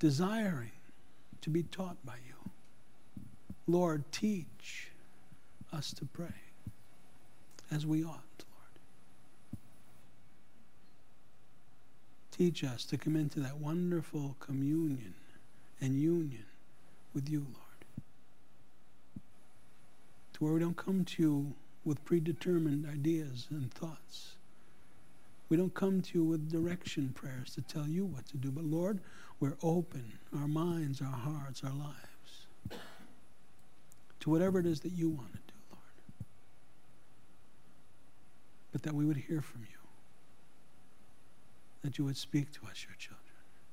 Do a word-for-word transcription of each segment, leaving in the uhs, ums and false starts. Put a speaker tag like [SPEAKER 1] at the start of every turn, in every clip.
[SPEAKER 1] desiring to be taught by you. Lord, teach us to pray as we ought, Lord. Teach us to come into that wonderful communion and union with you, Lord. To where we don't come to you with predetermined ideas and thoughts. We don't come to you with direction prayers to tell you what to do. But Lord, we're open, our minds, our hearts, our lives, to whatever it is that you want to do, Lord. But that we would hear from you. That you would speak to us, your children.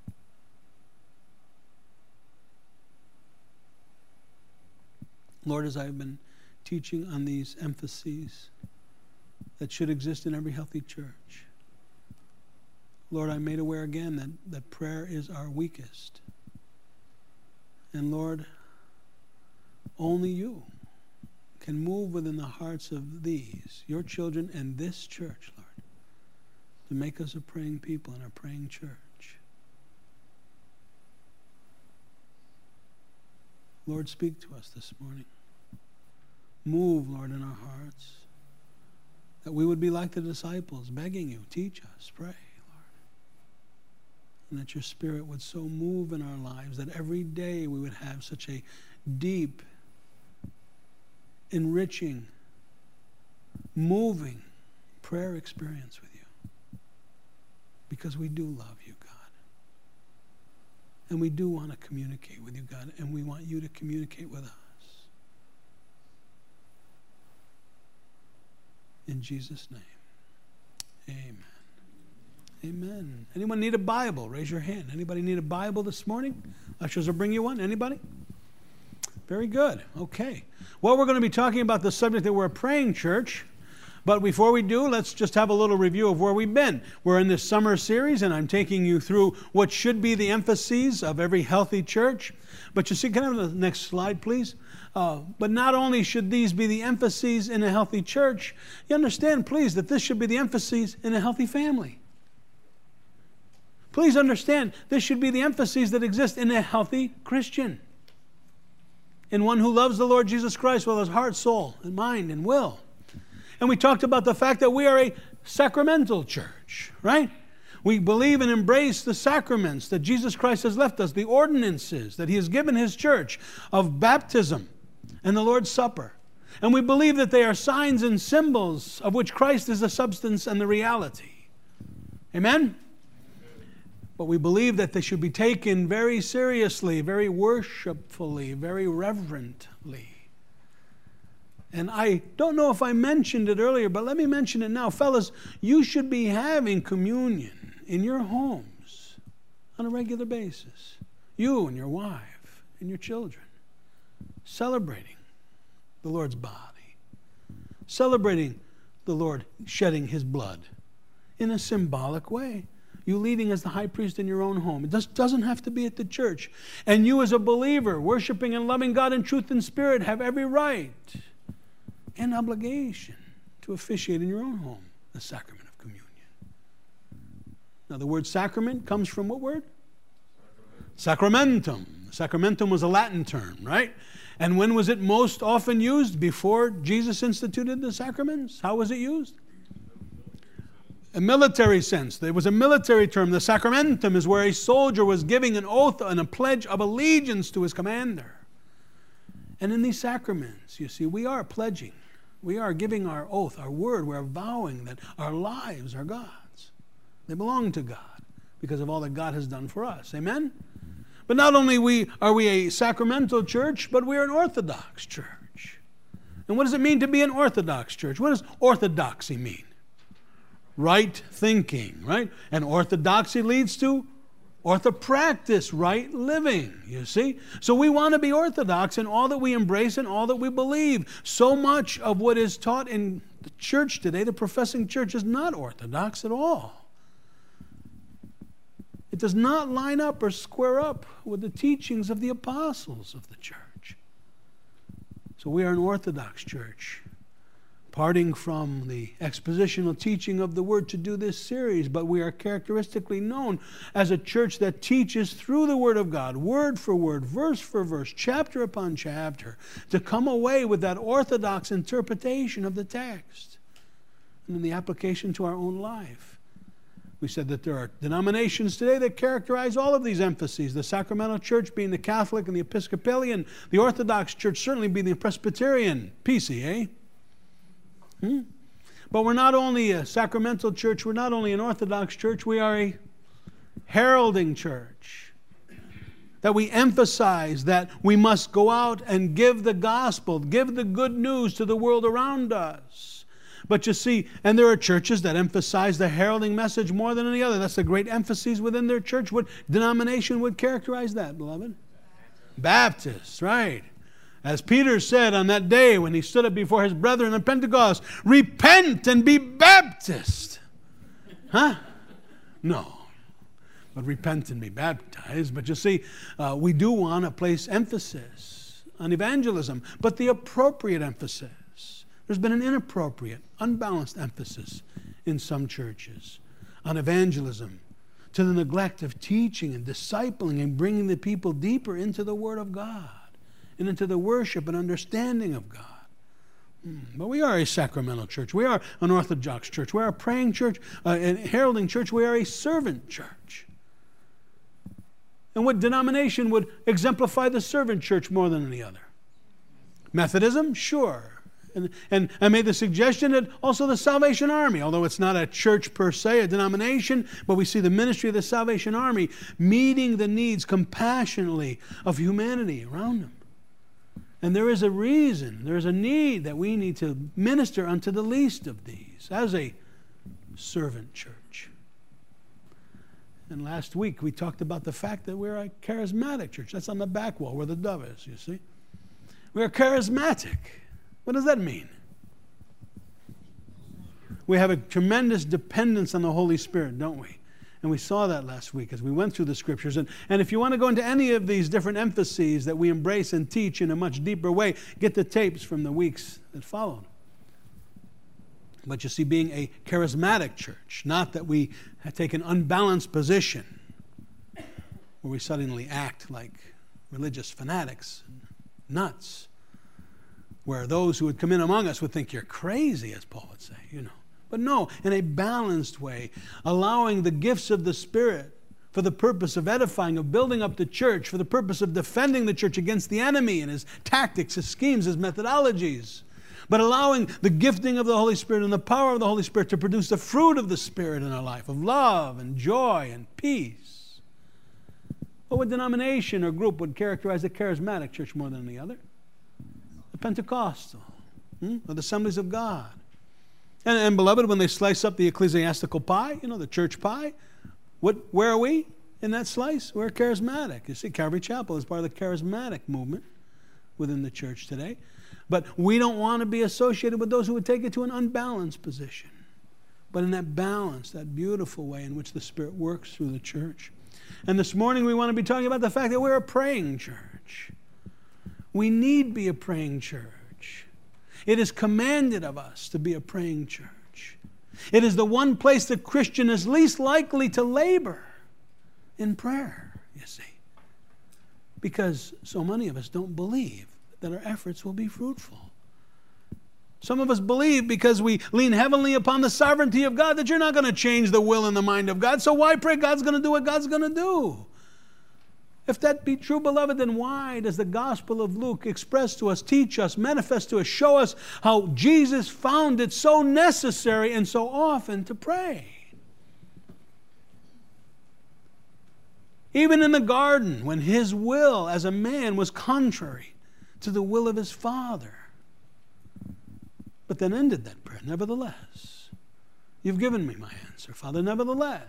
[SPEAKER 1] Lord, as I've been teaching on these emphases that should exist in every healthy church, Lord, I'm made aware again that, that prayer is our weakest. And Lord, only you can move within the hearts of these, your children, and this church, Lord, to make us a praying people and a praying church. Lord, speak to us this morning. Move, Lord, in our hearts, that we would be like the disciples, begging you, teach us, pray. And that your Spirit would so move in our lives that every day we would have such a deep, enriching, moving prayer experience with you. Because we do love you, God. And we do want to communicate with you, God. And we want you to communicate with us. In Jesus' name, amen. Amen. Anyone need a Bible? Raise your hand. Anybody need a Bible this morning? Ushers will bring you one. Anybody? Very good. Okay. Well, we're going to be talking about the subject that we're a praying church. But before we do, let's just have a little review of where we've been. We're in this summer series, and I'm taking you through what should be the emphases of every healthy church. But you see, can I have the next slide, please? Uh, but not only should these be the emphases in a healthy church, you understand, please, that this should be the emphases in a healthy family. Please understand, this should be the emphases that exist in a healthy Christian. In one who loves the Lord Jesus Christ with his heart, soul, and mind, and will. And we talked about the fact that we are a sacramental church, right? We believe and embrace the sacraments that Jesus Christ has left us, the ordinances that he has given his church of baptism and the Lord's Supper. And we believe that they are signs and symbols of which Christ is the substance and the reality. Amen? But we believe that they should be taken very seriously, very worshipfully, very reverently. And I don't know if I mentioned it earlier, but let me mention it now. Fellas, you should be having communion in your homes on a regular basis. You and your wife and your children. Celebrating the Lord's body. Celebrating the Lord shedding his blood in a symbolic way. You leading as the high priest in your own home. It just doesn't have to be at the church. And you as a believer, worshiping and loving God in truth and spirit, have every right and obligation to officiate in your own home the sacrament of communion. Now the word sacrament comes from what word? Sacramentum. Sacramentum was a Latin term, right? And when was it most often used? Before Jesus instituted the sacraments? How was it used? A military sense. There was a military term. The sacramentum is where a soldier was giving an oath and a pledge of allegiance to his commander. And in these sacraments, you see, we are pledging. We are giving our oath, our word. We're vowing that our lives are God's. They belong to God because of all that God has done for us. Amen? But not only we are we a sacramental church, but we're an Orthodox church. And what does it mean to be an Orthodox church? What does orthodoxy mean? Right thinking, right? And orthodoxy leads to orthopractice, right living, you see? So we want to be orthodox in all that we embrace and all that we believe. So much of what is taught in the church today, the professing church, is not orthodox at all. It does not line up or square up with the teachings of the apostles of the church. So we are an Orthodox church. parting from the expositional teaching of the Word to do this series, but we are characteristically known as a church that teaches through the Word of God, word for word, verse for verse, chapter upon chapter, to come away with that orthodox interpretation of the text and then the application to our own life. We said that there are denominations today that characterize all of these emphases. The Sacramental Church being the Catholic and the Episcopalian. The Orthodox Church certainly being the Presbyterian. P C, eh? Hmm? But we're not only a Sacramental Church, we're not only an Orthodox Church, we are a heralding church. That we emphasize that we must go out and give the gospel, give the good news to the world around us. But you see, and there are churches that emphasize the heralding message more than any other. That's the great emphasis within their church. What denomination would characterize that, beloved? Baptists, right. As Peter said on that day when he stood up before his brethren on Pentecost, repent and be Baptist. Huh? No. But repent and be baptized. But you see, uh, we do want to place emphasis on evangelism, but the appropriate emphasis. There's been an inappropriate, unbalanced emphasis in some churches on evangelism to the neglect of teaching and discipling and bringing the people deeper into the Word of God and into the worship and understanding of God. But we are a sacramental church. We are an Orthodox church. We are a praying church, uh, a heralding church. We are a servant church. And what denomination would exemplify the servant church more than any other? Methodism? Sure. And, and I made the suggestion that also the Salvation Army, although it's not a church per se, a denomination, but we see the ministry of the Salvation Army meeting the needs compassionately of humanity around them. And there is a reason, there is a need that we need to minister unto the least of these as a servant church. And last week we talked about the fact that we're a charismatic church. That's on the back wall where the dove is, you see. We're charismatic. What does that mean? We have a tremendous dependence on the Holy Spirit, don't we? And we saw that last week as we went through the Scriptures. And, and if you want to go into any of these different emphases that we embrace and teach in a much deeper way, get the tapes from the weeks that followed. But you see, being a charismatic church, not that we take an unbalanced position where we suddenly act like religious fanatics, nuts, where those who would come in among us would think you're crazy, as Paul would say, you know. But no, in a balanced way, allowing the gifts of the Spirit for the purpose of edifying, of building up the church, for the purpose of defending the church against the enemy and his tactics, his schemes, his methodologies. But allowing the gifting of the Holy Spirit and the power of the Holy Spirit to produce the fruit of the Spirit in our life, of love and joy and peace. Well, what denomination or group would characterize the charismatic church more than any other? Pentecostal, hmm? or the Assemblies of God. And, and beloved, when they slice up the ecclesiastical pie, you know, the church pie, what, where are we in that slice? We're charismatic. You see, Calvary Chapel is part of the charismatic movement within the church today. But we don't want to be associated with those who would take it to an unbalanced position. But in that balance, that beautiful way in which the Spirit works through the church. And this morning we want to be talking about the fact that we're a praying church. We need be a praying church. It is commanded of us to be a praying church. It is the one place the Christian is least likely to labor in prayer, you see. Because so many of us don't believe that our efforts will be fruitful. Some of us believe because we lean heavily upon the sovereignty of God that you're not going to change the will and the mind of God, so why pray God's going to do what God's going to do? If that be true, beloved, then why does the Gospel of Luke express to us, teach us, manifest to us, show us how Jesus found it so necessary and so often to pray? Even in the garden, when his will as a man was contrary to the will of his Father. But then ended that prayer, nevertheless. You've given me my answer, Father, nevertheless.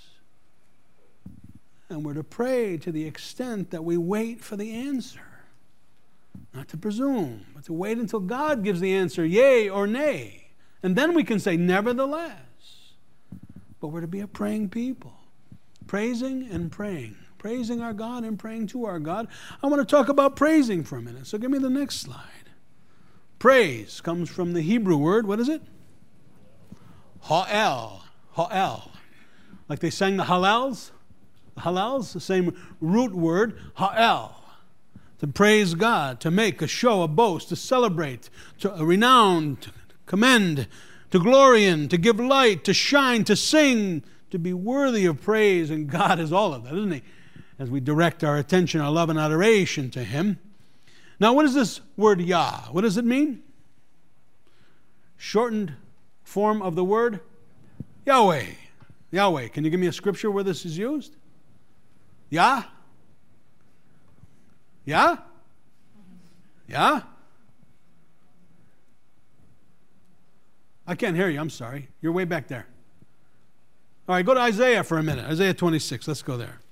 [SPEAKER 1] And we're to pray to the extent that we wait for the answer. Not to presume, but to wait until God gives the answer, yea or nay. And then we can say, nevertheless. But we're to be a praying people. Praising and praying. Praising our God and praying to our God. I want to talk about praising for a minute. So give me the next slide. praise comes from the Hebrew word, what is it? Ha'el. Ha'el. Like they sang the Hallels. The Hallels, the same root word, Ha'el. To praise God, to make a show, a boast, to celebrate, to renown, to commend, to glory in, to give light, to shine, to sing, to be worthy of praise. And God is all of that, isn't He? As we direct our attention, our love and adoration to Him. Now, what is this word Yah? What does it mean? Shortened form of the word Yahweh. Yahweh. Can you give me a scripture where this is used? Yah? Yah? Yah? I can't hear you. I'm sorry. You're way back there. All right, go to Isaiah for a minute. Isaiah twenty-six. Let's go there.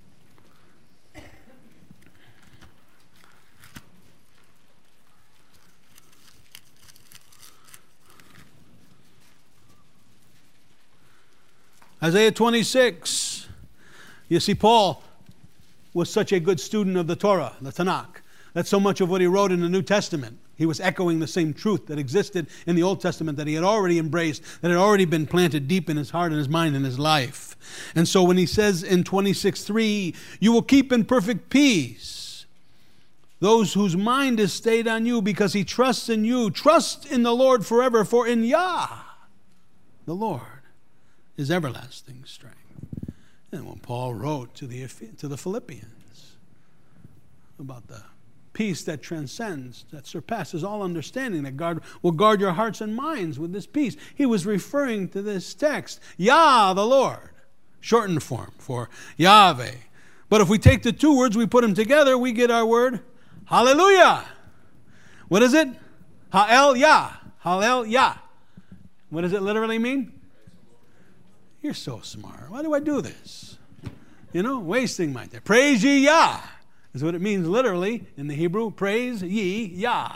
[SPEAKER 1] Isaiah twenty-six. You see, Paul was such a good student of the Torah, the Tanakh, that so much of what he wrote in the New Testament, he was echoing the same truth that existed in the Old Testament that he had already embraced, that had already been planted deep in his heart and his mind and his life. And so when he says in twenty-six three, you will keep in perfect peace those whose mind is stayed on you because he trusts in you. Trust in the Lord forever, for in Yah, the Lord, is everlasting strength. And when Paul wrote to the, to the Philippians about the peace that transcends, that surpasses all understanding, that God will guard your hearts and minds with this peace, he was referring to this text, Yah, the Lord, shortened form for Yahweh. But if we take the two words, we put them together, we get our word Hallelujah. What is it? Ha'el Yah. Hallel Yah. What does it literally mean? You're so smart. Why do I do this? You know, wasting my time. Praise ye Yah is what it means literally in the Hebrew. Praise ye Yah.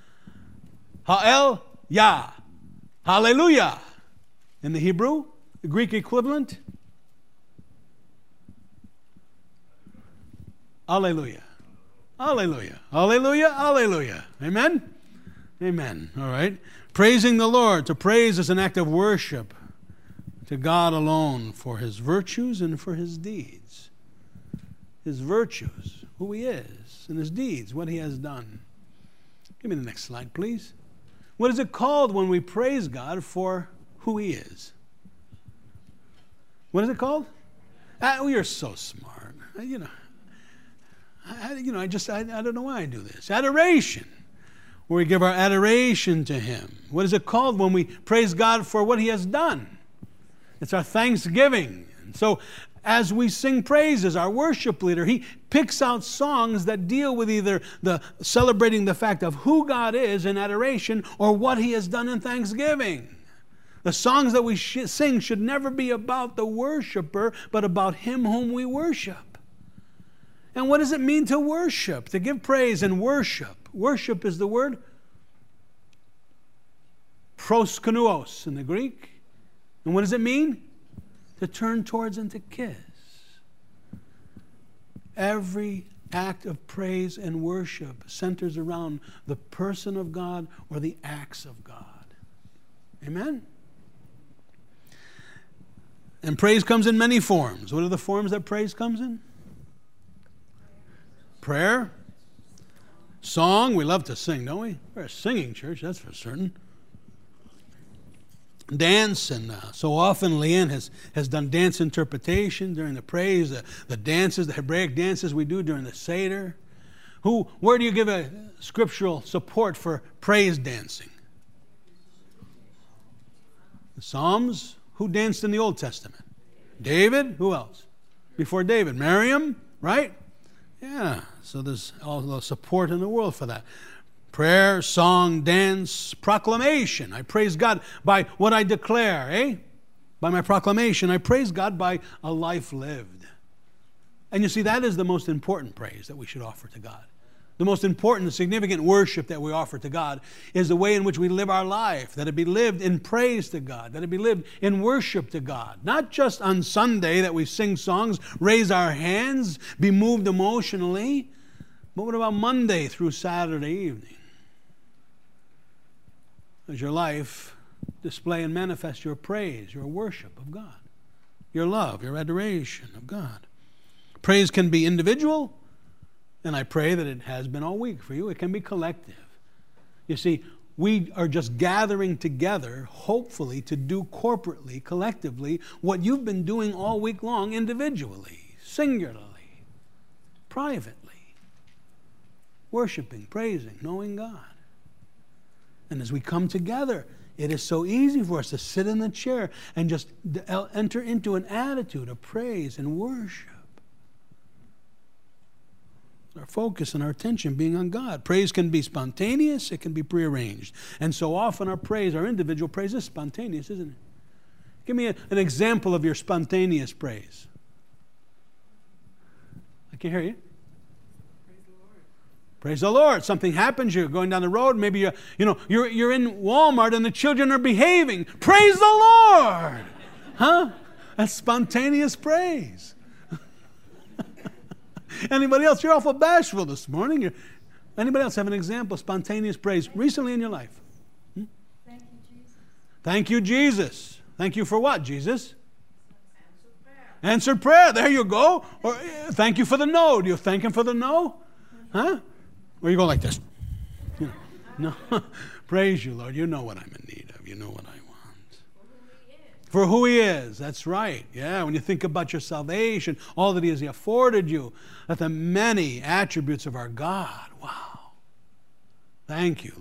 [SPEAKER 1] Ha'el Yah. Hallelujah. In the Hebrew, the Greek equivalent. Alleluia. Alleluia. Alleluia. Alleluia. Amen? Amen. All right. Praising the Lord. To praise is an act of worship to God alone for His virtues and for His deeds. His virtues, who He is, and His deeds, what He has done. Give me the next slide, please. What is it called when we praise God for who He is? What is it called? Ah, oh, you're so smart. You know, I, you know, I just, I, I don't know why I do this. Adoration, where we give our adoration to Him. What is it called when we praise God for what He has done? It's our thanksgiving. And so as we sing praises, our worship leader, he picks out songs that deal with either the celebrating the fact of who God is in adoration or what He has done in thanksgiving. The songs that we sh- sing should never be about the worshiper, but about Him whom we worship. And what does it mean to worship? To give praise and worship. Worship is the word proskunuos in the Greek. And what does it mean? To turn towards and to kiss. Every act of praise and worship centers around the person of God or the acts of God. Amen? And praise comes in many forms. What are the forms that praise comes in? Prayer. Song. We love to sing, don't we? We're a singing church, that's for certain. Dance, and uh, so often Leanne has, has done dance interpretation during the praise, the, the dances, the Hebraic dances we do during the Seder. Who, where do you give a scriptural support for praise dancing? The Psalms. Who danced in the Old Testament? David. Who else? Before David? Miriam, right? Yeah, so there's all the support in the world for that. Prayer, song, dance, proclamation. I praise God by what I declare, eh? By my proclamation. I praise God by a life lived. And you see, that is the most important praise that we should offer to God. The most important, significant worship that we offer to God is the way in which we live our life, that it be lived in praise to God, that it be lived in worship to God. Not just on Sunday that we sing songs, raise our hands, be moved emotionally, but what about Monday through Saturday evening? Does your life display and manifest your praise, your worship of God, your love, your adoration of God? Praise can be individual, and I pray that it has been all week for you. It can be collective. You see, we are just gathering together, hopefully, to do corporately, collectively, what you've been doing all week long individually, singularly, privately, worshiping, praising, knowing God. And as we come together, it is so easy for us to sit in the chair and just enter into an attitude of praise and worship. Our focus and our attention being on God. Praise can be spontaneous, it can be prearranged. And so often our praise, our individual praise is spontaneous, isn't it? Give me a, an example of your spontaneous praise. I can hear you.
[SPEAKER 2] Praise the Lord.
[SPEAKER 1] Praise the Lord. Something happens, you're going down the road, maybe you're, you know, you're, you're in Walmart and the children are behaving. Praise the Lord! Huh? That's spontaneous praise. Anybody else? You're awful bashful this morning. You're, anybody else have an example of spontaneous praise recently in your life? Hmm?
[SPEAKER 2] Thank you, Jesus.
[SPEAKER 1] Thank you, Jesus. Thank you for what, Jesus?
[SPEAKER 2] Answered prayer.
[SPEAKER 1] Answered prayer. There you go. Or uh, thank you for the no. Do you thank him for the no? Huh? Or you go like this. You know, no. Praise you, Lord. You know what I'm in need of. You know what I want. For who he is. That's right. Yeah, when you think about your salvation, all that he has afforded you, that the many attributes of our God. Wow. Thank you, Lord.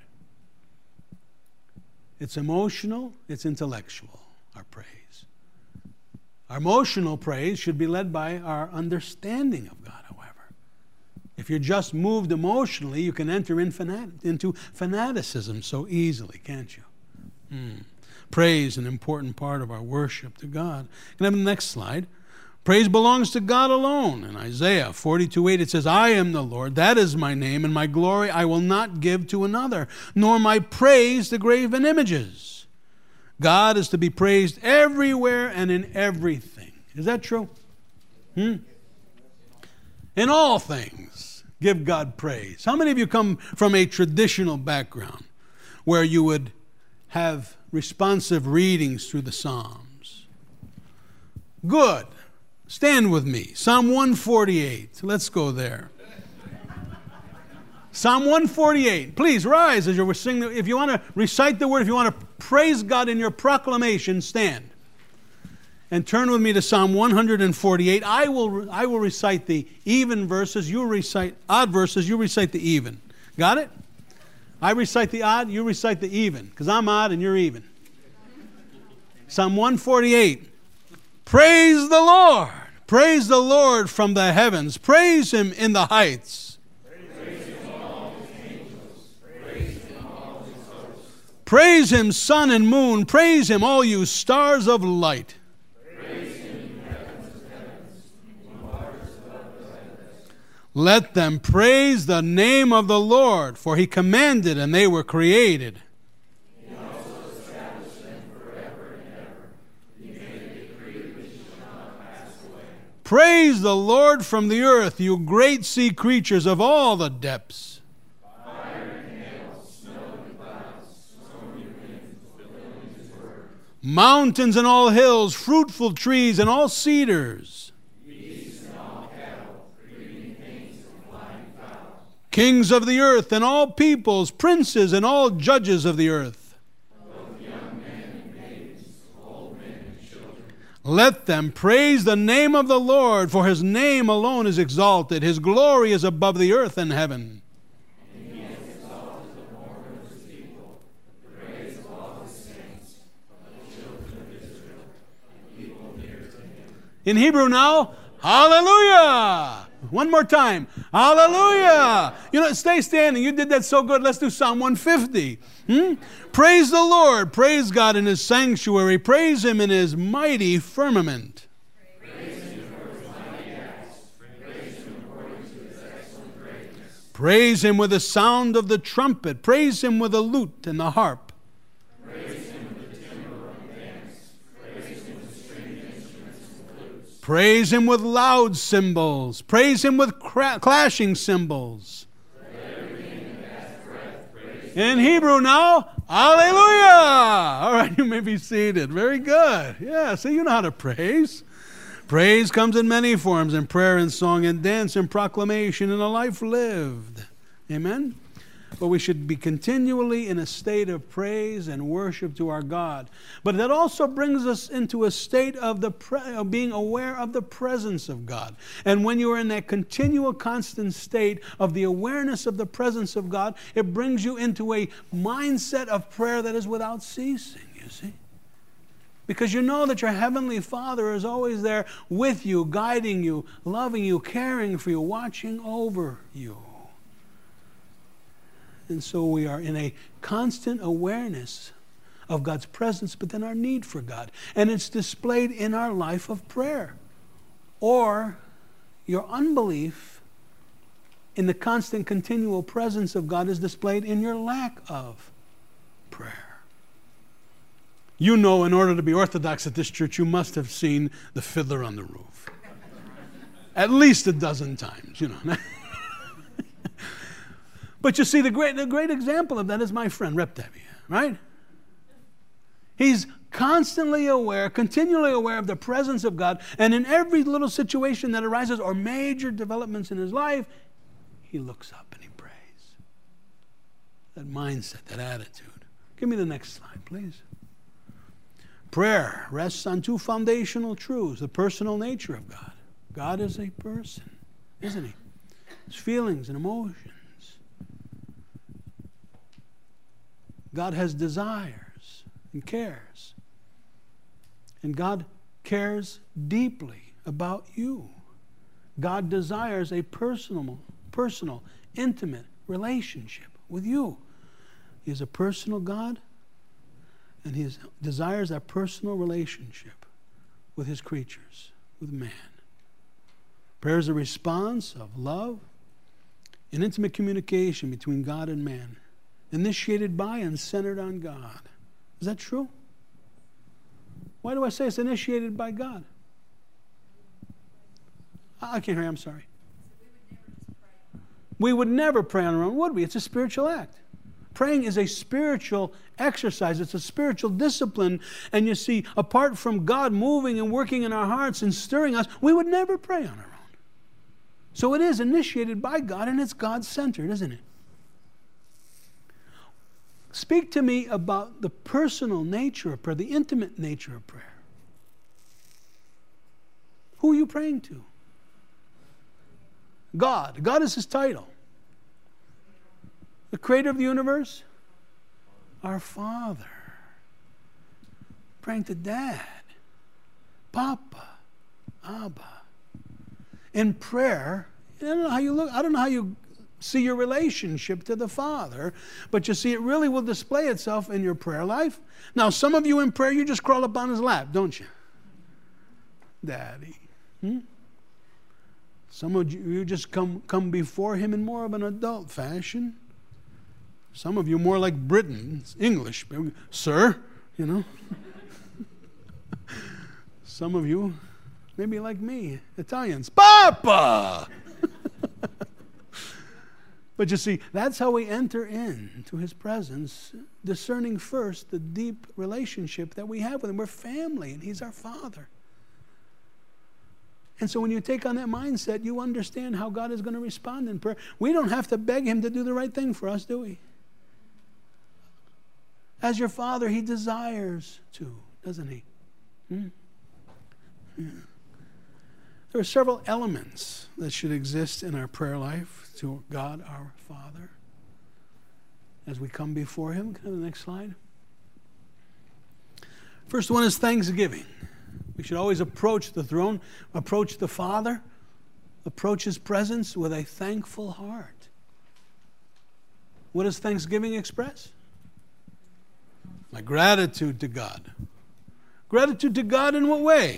[SPEAKER 1] It's emotional, it's intellectual, our praise. Our emotional praise should be led by our understanding of God, however. If you're just moved emotionally, you can enter in fanat- into fanaticism so easily, can't you? Hmm. Praise, an important part of our worship to God. Can I have the next slide? Praise belongs to God alone. In Isaiah forty-two eight, it says, I am the Lord, that is my name, and my glory I will not give to another, nor my praise to graven images. God is to be praised everywhere and in everything. Is that true? Hmm? In all things, give God praise. How many of you come from a traditional background where you would have responsive readings through the Psalms? Good. Stand with me. Psalm one forty-eight. Let's go there. Psalm one forty-eight. Please rise as you're singing. If you want to recite the word, if you want to praise God in your proclamation, stand. And turn with me to Psalm one forty-eight. I will, I will recite the even verses. You recite odd verses. You recite the even. Got it? I recite the odd, you recite the even, because I'm odd and you're even. Psalm one forty-eight. Praise the Lord. Praise the Lord from the heavens. Praise him in the heights.
[SPEAKER 3] Praise him, all his angels. Praise him, all his hosts.
[SPEAKER 1] Praise him, sun and moon. Praise him, all you stars of light.
[SPEAKER 3] Praise him, heavens of heavens, and waters above the heavens.
[SPEAKER 1] Let them praise the name of the Lord, for he commanded and they were created.
[SPEAKER 3] He also established them forever and ever. He made a decree which shall not pass away.
[SPEAKER 1] Praise the Lord from the earth, you great sea creatures of all the depths.
[SPEAKER 3] Fire and hail, snow and clouds, stormy winds, fulfilling his word.
[SPEAKER 1] Mountains and all hills, fruitful trees and all cedars.
[SPEAKER 3] Beasts and all cattle, creeping things and flying fowl.
[SPEAKER 1] Kings of the earth and all peoples, princes and all judges of the earth.
[SPEAKER 3] Both young men and maidens, old men and children.
[SPEAKER 1] Let them praise the name of the Lord, for his name alone is exalted. His glory is above the earth and heaven.
[SPEAKER 3] And he has exalted the horn of his people, the praise of all his saints, of the children of Israel, and people near to him.
[SPEAKER 1] In Hebrew now, hallelujah. One more time, hallelujah. You know, stay standing. You did that so good. Let's do Psalm one fifty. Hmm? Praise the Lord. Praise God in his sanctuary. Praise him in his mighty firmament.
[SPEAKER 3] Praise him for his mighty acts. Praise him according to his excellent greatness.
[SPEAKER 1] Praise him with the sound of the trumpet. Praise him with the lute and the harp.
[SPEAKER 3] Praise him with the timbrel and dance. Praise him with stringed instruments and flutes.
[SPEAKER 1] Praise him with loud cymbals. Praise him with cra- clashing cymbals.
[SPEAKER 3] Let everything that hath breath praise him.
[SPEAKER 1] In Hebrew now, Hallelujah! All right, you may be seated. Very good. Yeah, so you know how to praise. Praise comes in many forms, in prayer and song and dance and proclamation and a life lived. Amen? But we should be continually in a state of praise and worship to our God. But that also brings us into a state of, the pre- of being aware of the presence of God. And when you are in that continual, constant state of the awareness of the presence of God, it brings you into a mindset of prayer that is without ceasing, you see. Because you know that your Heavenly Father is always there with you, guiding you, loving you, caring for you, watching over you. And so we are in a constant awareness of God's presence, but then our need for God. And it's displayed in our life of prayer. Or your unbelief in the constant, continual presence of God is displayed in your lack of prayer. You know, in order to be orthodox at this church, you must have seen The Fiddler on the Roof. At least a dozen times, you know. But you see, the great, the great example of that is my friend, Rep Debbie, right? He's constantly aware, continually aware of the presence of God, and in every little situation that arises or major developments in his life, he looks up and he prays. That mindset, that attitude. Give me the next slide, please. Prayer rests on two foundational truths: the personal nature of God. God is a person, isn't he? His feelings and emotions. God has desires and cares. And God cares deeply about you. God desires a personal, personal, intimate relationship with you. He is a personal God, and he desires that personal relationship with his creatures, with man. Prayer is a response of love and intimate communication between God and man, initiated by and centered on God. Is that true? Why do I say it's initiated by God? I can't hear you, I'm sorry. We would never pray on our own, would we? It's a spiritual act. Praying is a spiritual exercise. It's a spiritual discipline. And you see, apart from God moving and working in our hearts and stirring us, we would never pray on our own. So it is initiated by God, and it's God-centered, isn't it? Speak to me about the personal nature of prayer, the intimate nature of prayer. Who are you praying to? God. God is his title. The creator of the universe? Our Father. Praying to Dad, Papa, Abba. In prayer, I don't know how you look, I don't know how you see your relationship to the Father, but you see, it really will display itself in your prayer life. Now, some of you in prayer, you just crawl up on his lap, don't you? Daddy. Hmm? Some of you, you just come, come before him in more of an adult fashion. Some of you more like Britons, English, sir, you know. Some of you, maybe like me, Italians, Papa! But you see, that's how we enter into his presence, discerning first the deep relationship that we have with him. We're family, and he's our Father. And so when you take on that mindset, you understand how God is going to respond in prayer. We don't have to beg him to do the right thing for us, do we? As your Father, he desires to, doesn't he? Hmm? Yeah. There are several elements that should exist in our prayer life to God our Father as we come before him. Can I have the next slide? First one is thanksgiving. We should always approach the throne, approach the Father, approach his presence with a thankful heart. What does thanksgiving express? My gratitude to God. Gratitude to God in what way?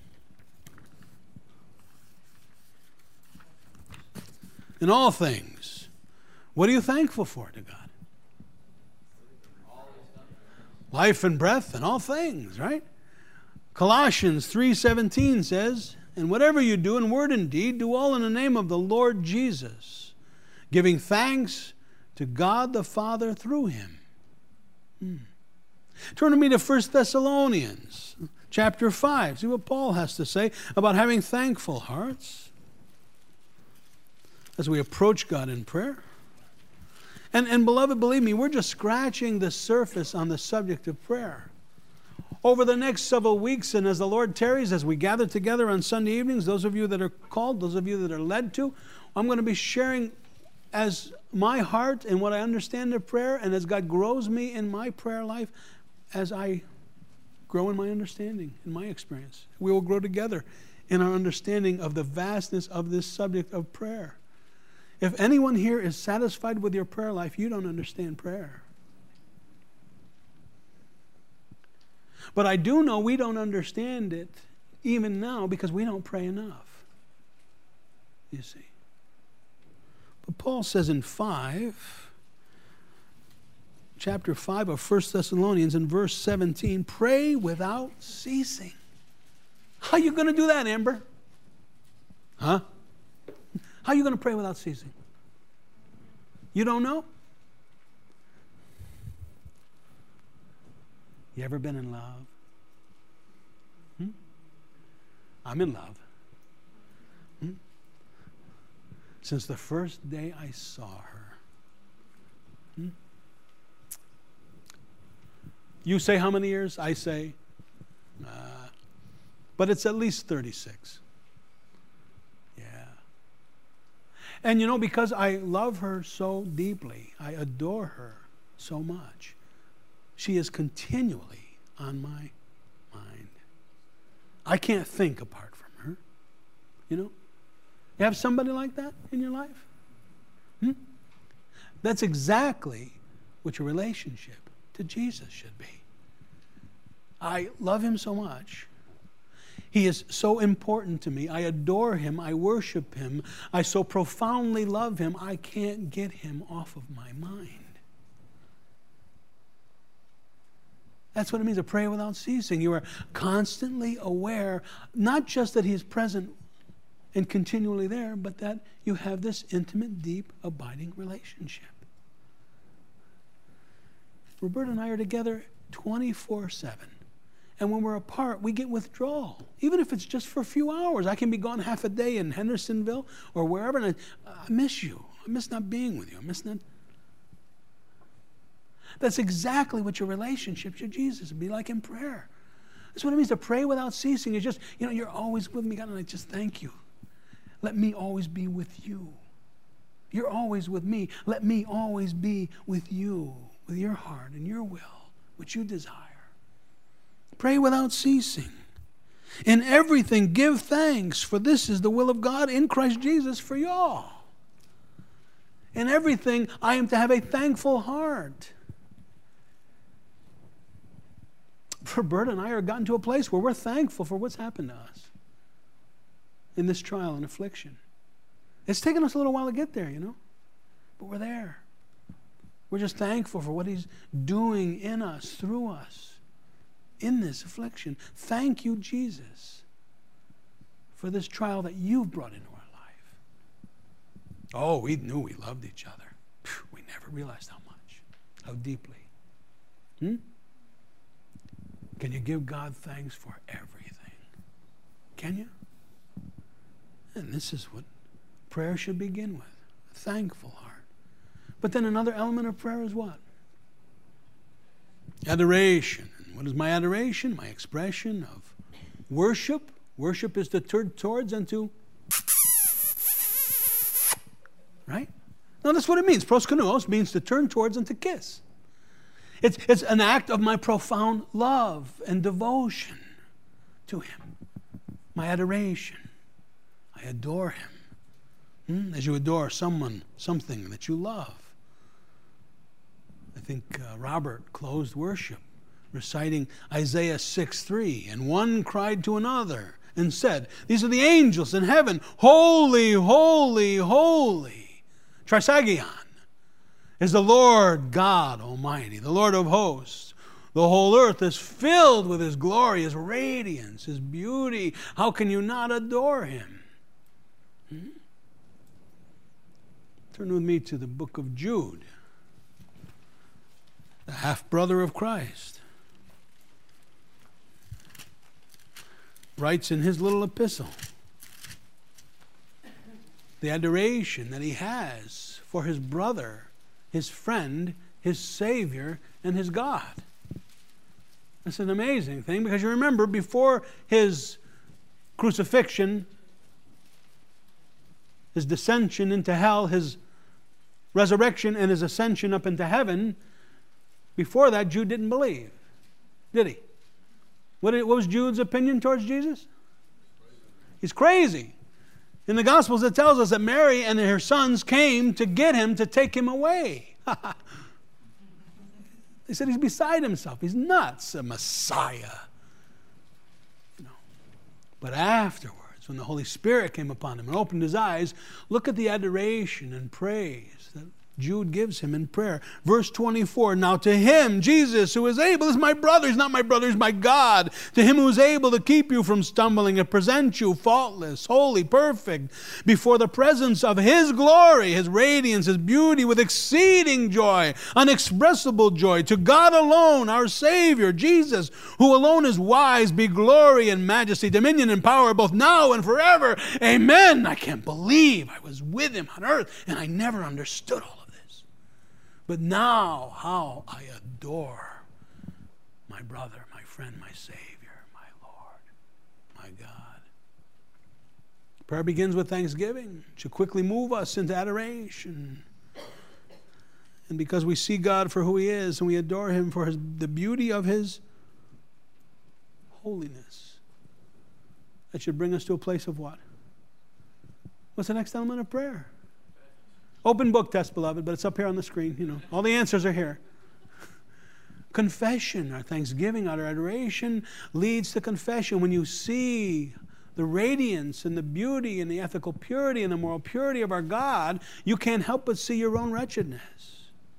[SPEAKER 1] In all things. What are you thankful for to God? Life and breath and all things, right? Colossians three seventeen says, and whatever you do in word and deed, do all in the name of the Lord Jesus, giving thanks to God the Father through him. Hmm. Turn with me to First Thessalonians chapter five. See what Paul has to say about having thankful hearts as we approach God in prayer. And, and beloved, believe me, we're just scratching the surface on the subject of prayer. Over the next several weeks, and as the Lord tarries, as we gather together on Sunday evenings, those of you that are called, those of you that are led to, I'm going to be sharing as my heart and what I understand of prayer, and as God grows me in my prayer life, as I grow in my understanding, in my experience. We will grow together in our understanding of the vastness of this subject of prayer. If anyone here is satisfied with your prayer life, you don't understand prayer. But I do know we don't understand it even now because we don't pray enough. You see. But Paul says in five, chapter five of First Thessalonians in verse seventeen, pray without ceasing. How are you going to do that, Amber? Huh? How are you going to pray without ceasing? You don't know? You ever been in love? Hmm? I'm in love. Hmm? Since the first day I saw her. Hmm? You say how many years? I say, uh, but it's at least thirty-six. Yeah. And you know, because I love her so deeply, I adore her so much, she is continually on my mind. I can't think apart from her. You know? You have somebody like that in your life? Hmm? That's exactly what your relationship to Jesus should be. I love him so much. He is so important to me. I adore him. I worship him. I so profoundly love him, I can't get him off of my mind. That's what it means to pray without ceasing. You are constantly aware, not just that he's present and continually there, but that you have this intimate, deep, abiding relationship. Roberta and I are together twenty-four seven. And when we're apart, we get withdrawal. Even if it's just for a few hours. I can be gone half a day in Hendersonville or wherever, and I, I miss you. I miss not being with you. I miss not... That's exactly what your relationship to Jesus would be like in prayer. That's what it means to pray without ceasing. It's just, you know, you're always with me, God, and I just thank you. Let me always be with you. You're always with me. Let me always be with you, with your heart and your will, which you desire. Pray without ceasing. In everything, give thanks, for this is the will of God in Christ Jesus for y'all. In everything, I am to have a thankful heart. Roberta and I are gotten to a place where we're thankful for what's happened to us in this trial and affliction. It's taken us a little while to get there, you know, but we're there. We're just thankful for what he's doing in us, through us, in this affliction. Thank you, Jesus, for this trial that you've brought into our life. Oh, we knew we loved each other. We never realized how much, how deeply. Hmm? Can you give God thanks for everything? Can you? And this is what prayer should begin with. A thankful heart. But then another element of prayer is what? Adoration. And what is my adoration? My expression of worship. Worship is to turn towards and to... Right? Now that's what it means. Proskuneos means to turn towards and to kiss. It's, it's an act of my profound love and devotion to him. My adoration. I adore him. Hmm? As you adore someone, something that you love. I think uh, Robert closed worship reciting Isaiah six three. And one cried to another and said, these are the angels in heaven. Holy, holy, holy. Trisagion is the Lord God Almighty, the Lord of hosts. The whole earth is filled with his glory, his radiance, his beauty. How can you not adore him? Hmm? Turn with me to the book of Jude. The half-brother of Christ, writes in his little epistle the adoration that he has for his brother, his friend, his Savior, and his God. It's an amazing thing, because you remember, before his crucifixion, his descension into hell, his resurrection, and his ascension up into heaven, before that, Jude didn't believe, did he? What, did, what was Jude's opinion towards Jesus? He's crazy. In the Gospels, it tells us that Mary and her sons came to get him, to take him away. They said he's beside himself. He's nuts, a Messiah. You know. But afterwards, when the Holy Spirit came upon him and opened his eyes, look at the adoration and praise that Jude gives him in prayer. Verse twenty-four, now to him, Jesus, who is able, is my brother, he's not my brother, he's my God. To him who is able to keep you from stumbling and present you faultless, holy, perfect, before the presence of his glory, his radiance, his beauty, with exceeding joy, unexpressible joy. To God alone, our Savior, Jesus, who alone is wise, be glory and majesty, dominion and power, both now and forever. Amen. I can't believe I was with him on earth and I never understood all of it. But now, how I adore my brother, my friend, my Savior, my Lord, my God. Prayer begins with thanksgiving. It should quickly move us into adoration. And because we see God for who he is, and we adore him for his, the beauty of his holiness, that should bring us to a place of what? What's the next element of prayer? Open book test, beloved, but it's up here on the screen. You know, all the answers are here. Confession, our thanksgiving, our adoration leads to confession. When you see the radiance and the beauty and the ethical purity and the moral purity of our God, you can't help but see your own wretchedness,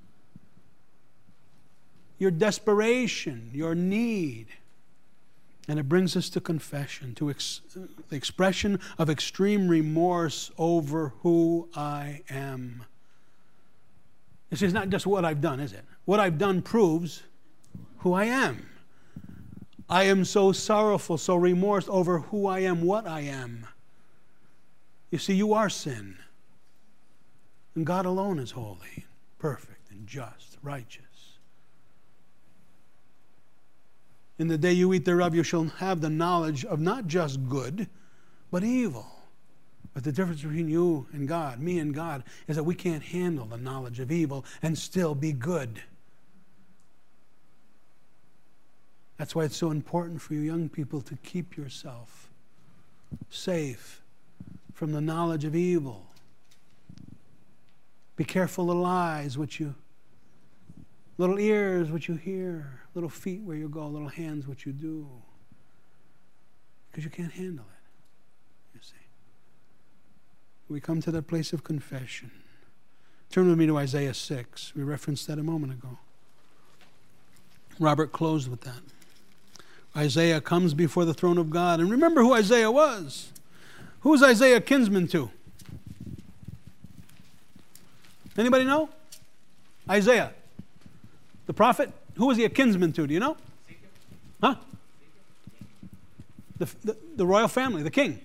[SPEAKER 1] your desperation, your need. And it brings us to confession, to ex- the expression of extreme remorse over who I am. This is not just what I've done, is it? What I've done proves who I am. I am so sorrowful, so remorsed over who I am, what I am. You see, you are sin. And God alone is holy, perfect, and just, righteous. In the day you eat thereof, you shall have the knowledge of not just good, but evil. But the difference between you and God, me and God, is that we can't handle the knowledge of evil and still be good. That's why it's so important for you young people to keep yourself safe from the knowledge of evil. Be careful, little eyes, which you, little ears, what you hear, little feet where you go, little hands, what you do. Because you can't handle it, you see. We come to that place of confession. Turn with me to Isaiah six. We referenced that a moment ago. Robert closed with that. Isaiah comes before the throne of God. And remember who Isaiah was. Who was Isaiah kinsman to? Anybody know? Isaiah, the prophet. Who was he a kinsman to? Do you know? Huh? The, the, the royal family, the king.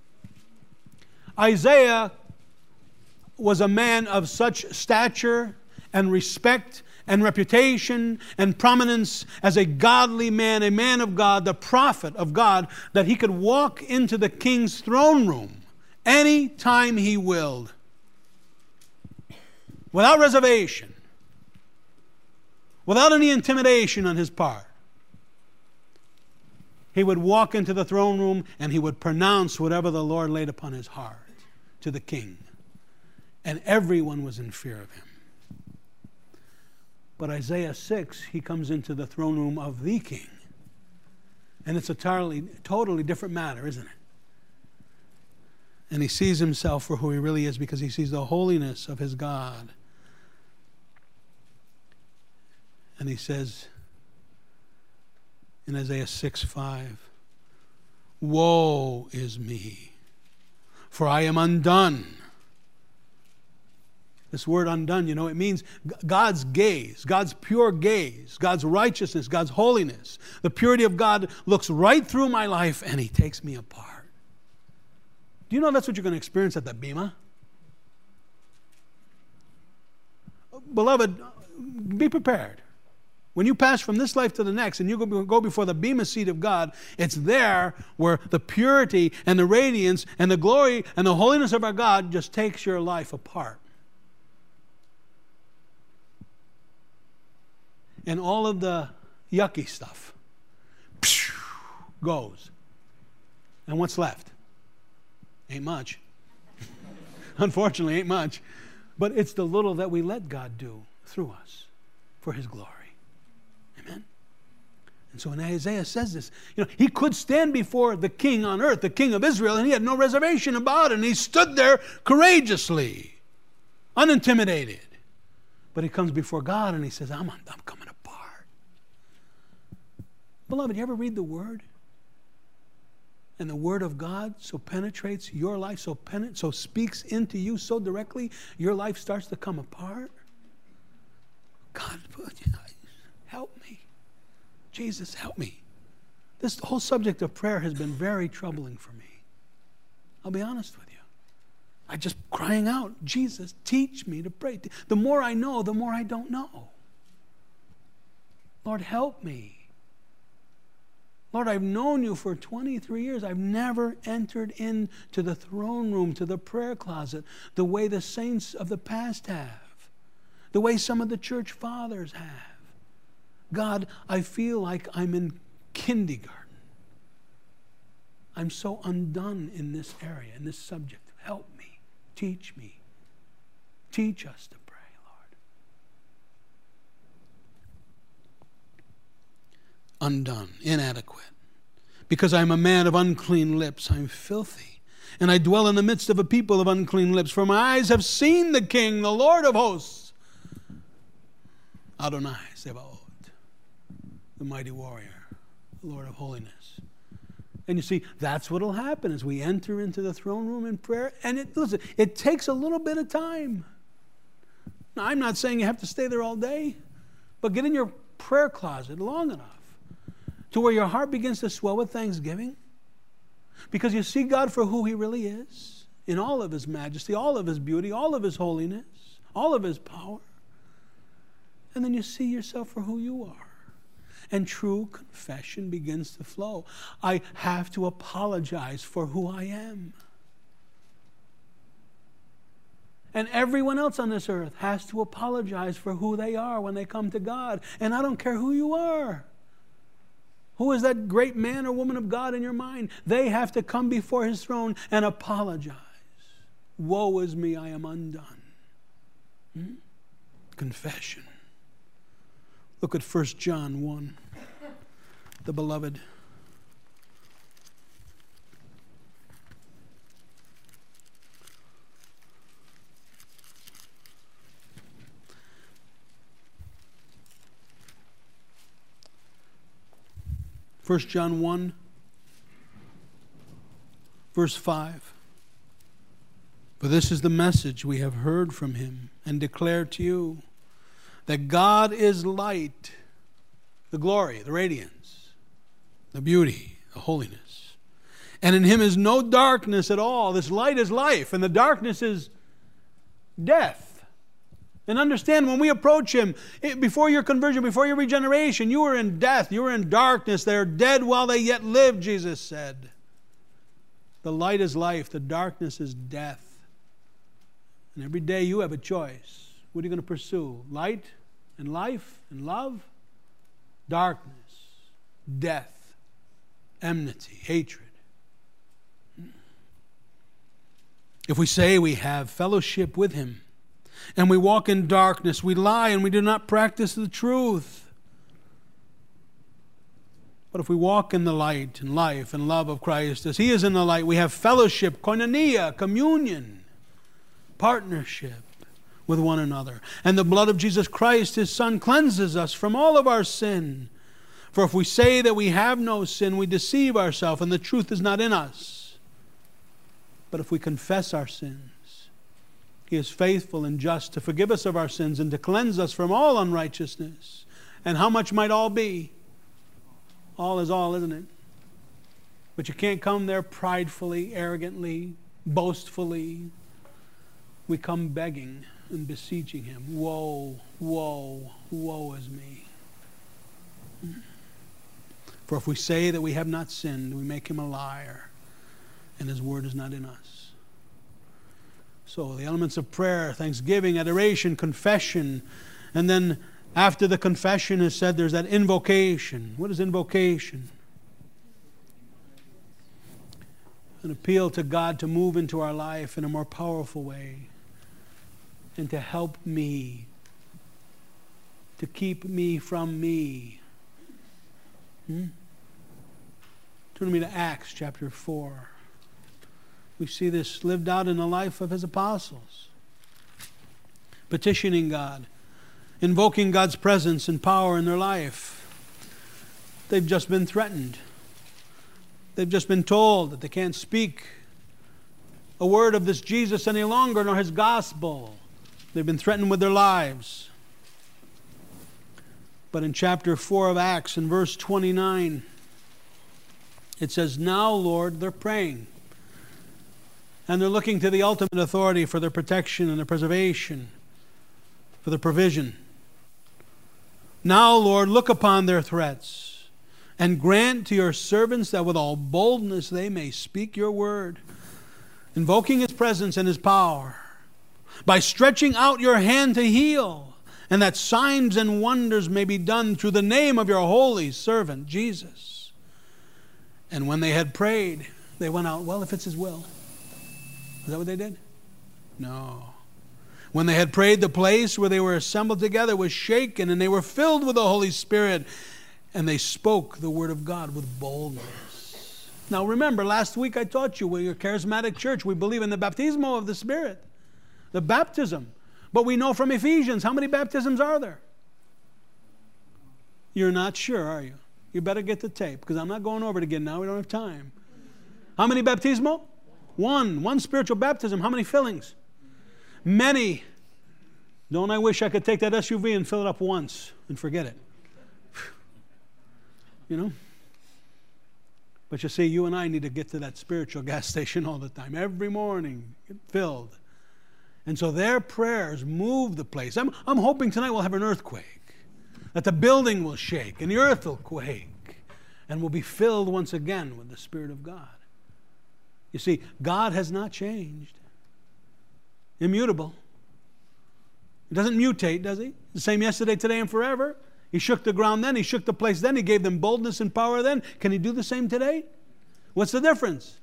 [SPEAKER 1] Isaiah was a man of such stature and respect and reputation and prominence as a godly man, a man of God, the prophet of God, that he could walk into the king's throne room any time he willed, without reservation, without any intimidation on his part. He would walk into the throne room and he would pronounce whatever the Lord laid upon his heart to the king. And everyone was in fear of him. But Isaiah six, he comes into the throne room of the king. And it's a totally, totally different matter, isn't it? And he sees himself for who he really is because he sees the holiness of his God. And he says in Isaiah six five, woe is me, for I am undone. This word undone, you know, it means God's gaze, God's pure gaze, God's righteousness, God's holiness. The purity of God looks right through my life and He takes me apart. Do you know that's what you're going to experience at the Bema? Beloved, be prepared. When you pass from this life to the next and you go before the Bema seat of God, it's there where the purity and the radiance and the glory and the holiness of our God just takes your life apart. And all of the yucky stuff goes. And what's left? Ain't much. Unfortunately, ain't much. But it's the little that we let God do through us for His glory. Amen? And so when Isaiah says this, you know, he could stand before the king on earth, the king of Israel, and he had no reservation about it. And he stood there courageously, unintimidated. But he comes before God and he says, I'm, I'm coming apart. Beloved, you ever read the Word? And the Word of God so penetrates your life, so penet- so speaks into you so directly, your life starts to come apart. God, help me. Jesus, help me. This whole subject of prayer has been very troubling for me. I'll be honest with you. I just crying out, Jesus, teach me to pray. The more I know, the more I don't know. Lord, help me. Lord, I've known you for twenty-three years. I've never entered into the throne room, to the prayer closet, the way the saints of the past have, the way some of the church fathers have. God, I feel like I'm in kindergarten. I'm so undone in this area, in this subject. Help me. Teach me. Teach us to pray, Lord. Undone, inadequate. Because I'm a man of unclean lips, I'm filthy. And I dwell in the midst of a people of unclean lips. For my eyes have seen the King, the Lord of hosts. Adonai Sebaot, the mighty warrior, the Lord of holiness. And you see, that's what will happen as we enter into the throne room in prayer. And it, listen, it takes a little bit of time. Now, I'm not saying you have to stay there all day, but get in your prayer closet long enough to where your heart begins to swell with thanksgiving, because you see God for who He really is, in all of His majesty, all of His beauty, all of His holiness, all of His power. And then you see yourself for who you are. And true confession begins to flow. I have to apologize for who I am. And everyone else on this earth has to apologize for who they are when they come to God. And I don't care who you are. Who is that great man or woman of God in your mind? They have to come before His throne and apologize. Woe is me, I am undone. Hmm? Confession. Look at First John one, the beloved. First John one, verse five. For this is the message we have heard from Him and declare to you, that God is light, the glory, the radiance, the beauty, the holiness. And in Him is no darkness at all. This light is life, and the darkness is death. And understand, when we approach Him, it, before your conversion, before your regeneration, you were in death, you were in darkness. They are dead while they yet live, Jesus said. The light is life, the darkness is death. And every day you have a choice. What are you going to pursue? Light and life and love? Darkness, death, enmity, hatred. If we say we have fellowship with Him and we walk in darkness, we lie and we do not practice the truth. But if we walk in the light and life and love of Christ as He is in the light, we have fellowship, koinonia, communion, partnership with one another. And the blood of Jesus Christ, His Son, cleanses us from all of our sin. For if we say that we have no sin, we deceive ourselves, and the truth is not in us. But if we confess our sins, He is faithful and just to forgive us of our sins and to cleanse us from all unrighteousness. And how much might all be? All is all, isn't it? But you can't come there pridefully, arrogantly, boastfully. We come begging and beseeching Him. Woe, woe, woe is me. For if we say that we have not sinned, we make Him a liar, and His word is not in us. So the elements of prayer: thanksgiving, adoration, confession. And then after the confession is said, there's that invocation. What is invocation? An appeal to God to move into our life in a more powerful way and to help me, to keep me from me. Hmm? Turn me to Acts chapter four. We see this lived out in the life of His apostles. Petitioning God, invoking God's presence and power in their life. They've just been threatened. They've just been told that they can't speak a word of this Jesus any longer, nor His gospel. They've been threatened with their lives. But in chapter four of Acts, in verse twenty-nine, it says, "Now, Lord," they're praying, and they're looking to the ultimate authority for their protection and their preservation, for their provision. "Now, Lord, look upon their threats, and grant to your servants that with all boldness they may speak your word, invoking His presence and His power, by stretching out your hand to heal, and that signs and wonders may be done through the name of your holy servant, Jesus." And when they had prayed, they went out. Well, if it's His will. Is that what they did? No. When they had prayed, the place where they were assembled together was shaken, and they were filled with the Holy Spirit, and they spoke the word of God with boldness. Now remember, last week I taught you, we're a charismatic church. We believe in the baptismo of the Spirit, the baptism. But we know from Ephesians, how many baptisms are there? You're not sure, are you? You better get the tape, because I'm not going over it again now. We don't have time. How many baptismo? One. One spiritual baptism. How many fillings? Many. Don't I wish I could take that S U V and fill it up once and forget it? You know? But you see, you and I need to get to that spiritual gas station all the time. Every morning, get filled. And so their prayers move the place. I'm, I'm hoping tonight we'll have an earthquake, that the building will shake and the earth will quake, and we'll be filled once again with the Spirit of God. You see, God has not changed. Immutable. He doesn't mutate, does He? The same yesterday, today, and forever. He shook the ground then. He shook the place then. He gave them boldness and power then. Can He do the same today? What's the difference?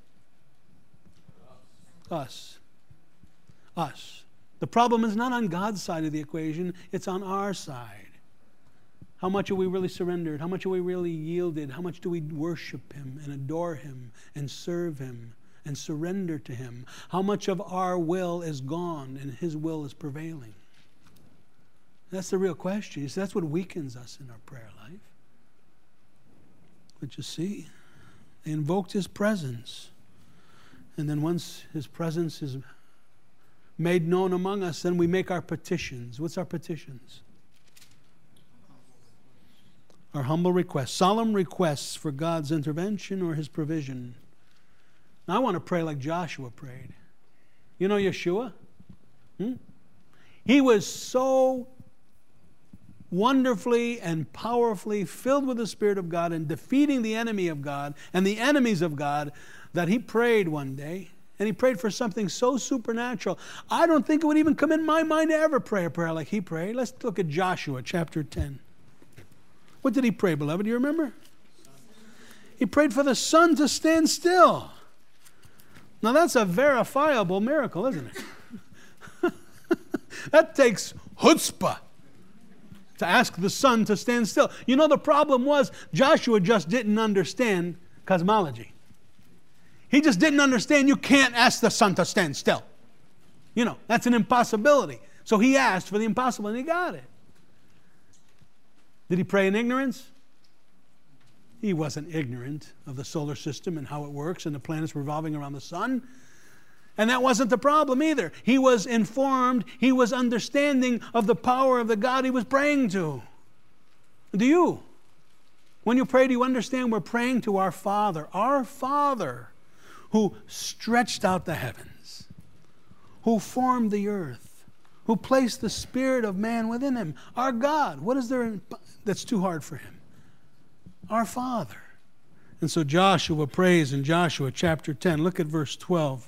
[SPEAKER 1] Us. Us. The problem is not on God's side of the equation. It's on our side. How much are we really surrendered? How much are we really yielded? How much do we worship Him and adore Him and serve Him and surrender to Him? How much of our will is gone and His will is prevailing? That's the real question. You see, that's what weakens us in our prayer life. But you see, they invoked His presence. And then once His presence is made known among us, then we make our petitions. What's our petitions? Our humble requests, solemn requests for God's intervention or His provision. Now I want to pray like Joshua prayed. You know Yeshua? Hmm? He was so wonderfully and powerfully filled with the Spirit of God and defeating the enemy of God and the enemies of God that he prayed one day. And he prayed for something so supernatural. I don't think it would even come in my mind to ever pray a prayer like he prayed. Let's look at Joshua chapter ten. What did he pray, beloved? Do you remember? He prayed for the sun to stand still. Now that's a verifiable miracle, isn't it? That takes chutzpah to ask the sun to stand still. You know, the problem was Joshua just didn't understand cosmology. He just didn't understand you can't ask the sun to stand still. You know, that's an impossibility. So he asked for the impossible and he got it. Did he pray in ignorance? He wasn't ignorant of the solar system and how it works and the planets revolving around the sun. And that wasn't the problem either. He was informed, he was understanding of the power of the God he was praying to. Do you? When you pray, do you understand we're praying to our Father, our Father who stretched out the heavens, who formed the earth, who placed the spirit of man within him. Our God. What is there that's too hard for him? Our Father. And so Joshua prays in Joshua chapter ten. Look at verse twelve.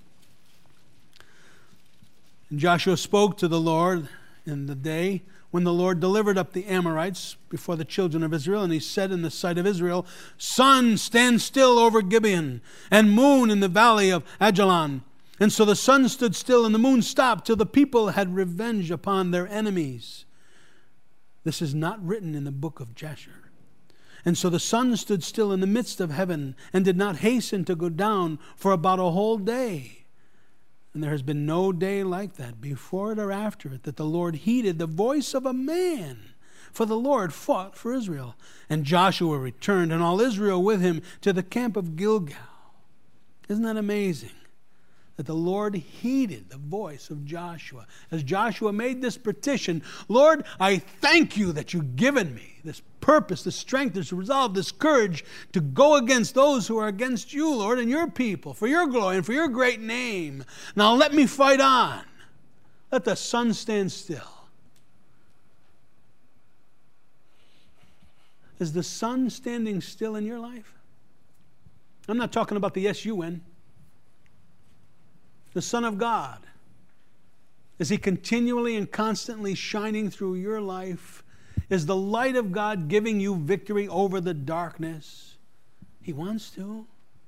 [SPEAKER 1] And Joshua spoke to the Lord in the day when the Lord delivered up the Amorites before the children of Israel. And he said in the sight of Israel, Sun, stand still over Gibeon, and moon in the valley of Ajalon. And so the sun stood still and the moon stopped till the people had revenge upon their enemies. This is not written in the book of Jasher. And so the sun stood still in the midst of heaven and did not hasten to go down for about a whole day. And there has been no day like that, before it or after it, that the Lord heeded the voice of a man. For the Lord fought for Israel. And Joshua returned, and all Israel with him, to the camp of Gilgal. Isn't that amazing? That the Lord heeded the voice of Joshua. As Joshua made this petition, Lord, I thank you that you've given me this purpose, this strength, this resolve, this courage to go against those who are against you, Lord, and your people, for your glory and for your great name. Now let me fight on. Let the sun stand still. Is the sun standing still in your life? I'm not talking about the S U N. The Son of God. Is he continually and constantly shining through your life? Is the light of God giving you victory over the darkness? He wants to.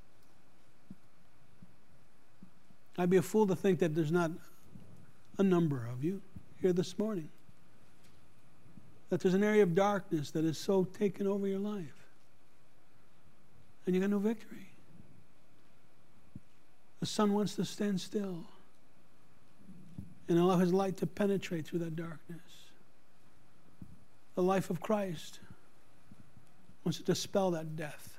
[SPEAKER 1] I'd be a fool to think that there's not a number of you here this morning. That there's an area of darkness that is so taken over your life. And you got no victory. The sun wants to stand still and allow his light to penetrate through that darkness. The life of Christ wants to dispel that death.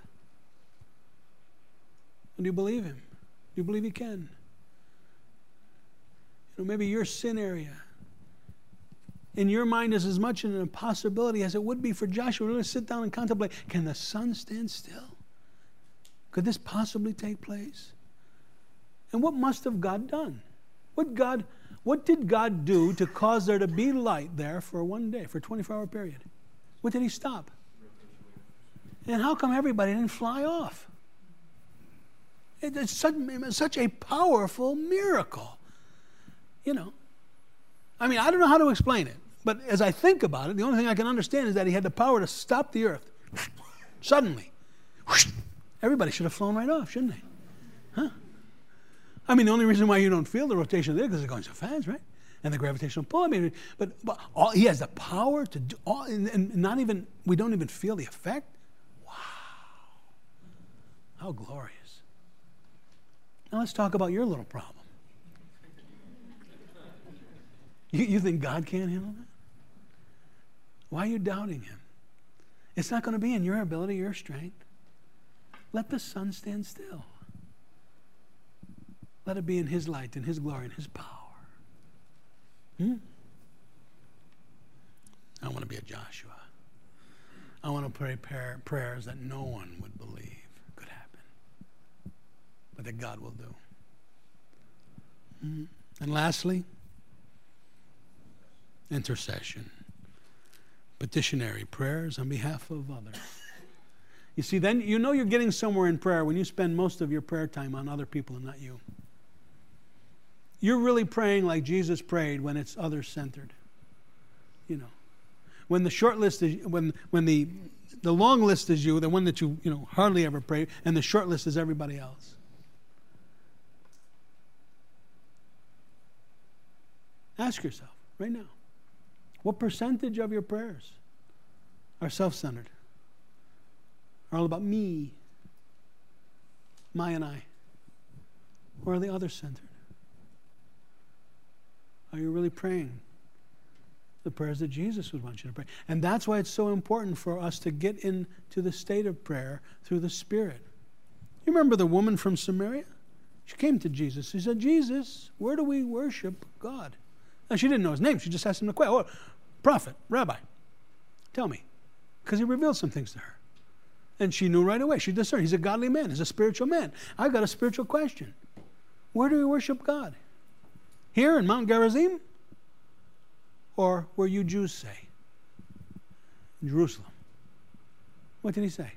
[SPEAKER 1] And do you believe him? Do you believe he can? You know, maybe your sin area in your mind is as much an impossibility as it would be for Joshua to really sit down and contemplate, can the sun stand still? Could this possibly take place? And what must have God done? What God, what did God do to cause there to be light there for one day, for a twenty-four hour period? What did he stop? And how come everybody didn't fly off? It, it's such, such a powerful miracle. You know, I mean, I don't know how to explain it, but as I think about it, the only thing I can understand is that he had the power to stop the earth. Suddenly. Everybody should have flown right off, shouldn't they? Huh? I mean, the only reason why you don't feel the rotation there is because it's going so fast, right? And the gravitational pull. I mean, but, but all, he has the power to do all, and, and not even, we don't even feel the effect. Wow. How glorious. Now let's talk about your little problem. You, you think God can't handle that? Why are you doubting him? It's not going to be in your ability, your strength. Let the sun stand still. Let it be in his light, in his glory, in his power. Hmm? I want to be a Joshua. I want to pray prayer, prayers that no one would believe could happen, but that God will do. Hmm? And lastly, intercession. Petitionary prayers on behalf of others. You see, then you know you're getting somewhere in prayer when you spend most of your prayer time on other people and not you. You're really praying like Jesus prayed when it's other-centered. You know, when the short list is, when when the the long list is you, the one that you you know hardly ever pray, and the short list is everybody else. Ask yourself right now, what percentage of your prayers are self-centered? Are all about me, my and I? Or are they other-centered? Are you really praying the prayers that Jesus would want you to pray? And that's why it's so important for us to get into the state of prayer through the Spirit. You remember the woman from Samaria? She came to Jesus. She said, Jesus, where do we worship God? And she didn't know his name. She just asked him the question. Oh, prophet, rabbi, tell me. Because he revealed some things to her. And she knew right away. She discerned. He's a godly man. He's a spiritual man. I've got a spiritual question. Where do we worship God? Here in Mount Gerizim? Or where you Jews say? In Jerusalem. What did he say?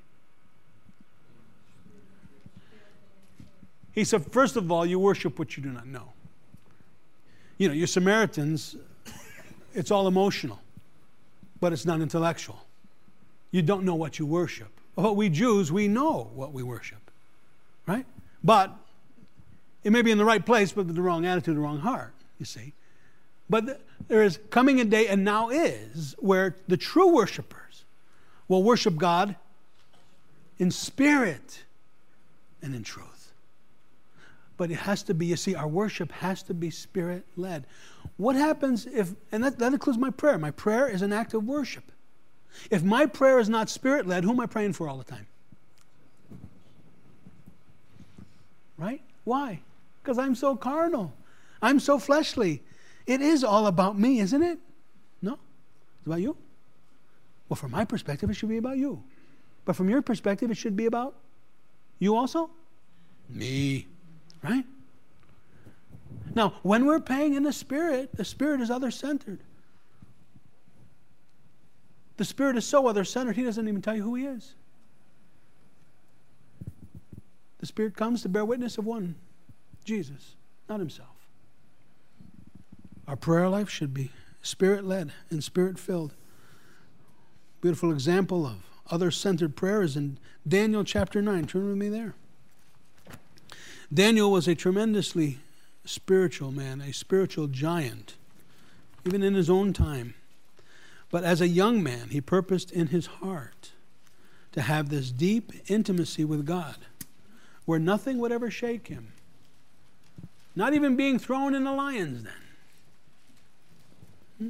[SPEAKER 1] He said, first of all, you worship what you do not know. You know, you Samaritans, it's all emotional, but it's not intellectual. You don't know what you worship. But we Jews, we know what we worship, right? But it may be in the right place, but with the wrong attitude, the wrong heart, you see. But there is coming a day, and now is, where the true worshipers will worship God in spirit and in truth. But it has to be, you see, our worship has to be spirit-led. What happens if, and that, that includes my prayer. My prayer is an act of worship. If my prayer is not spirit-led, who am I praying for all the time? Right? Why? Because I'm so carnal. I'm so fleshly. It is all about me, isn't it? No? It's about you? Well, from my perspective, it should be about you. But from your perspective, it should be about you also? Me. Right? Now, when we're praying in the Spirit, the Spirit is other-centered. The Spirit is so other-centered, He doesn't even tell you who He is. The Spirit comes to bear witness of one, Jesus, not Himself. Our prayer life should be Spirit-led and Spirit-filled. Beautiful example of other-centered prayer is in Daniel chapter nine. Turn with me there. Daniel was a tremendously spiritual man, a spiritual giant, even in his own time. But as a young man, he purposed in his heart to have this deep intimacy with God, where nothing would ever shake him. Not even being thrown in the lions then. Hmm?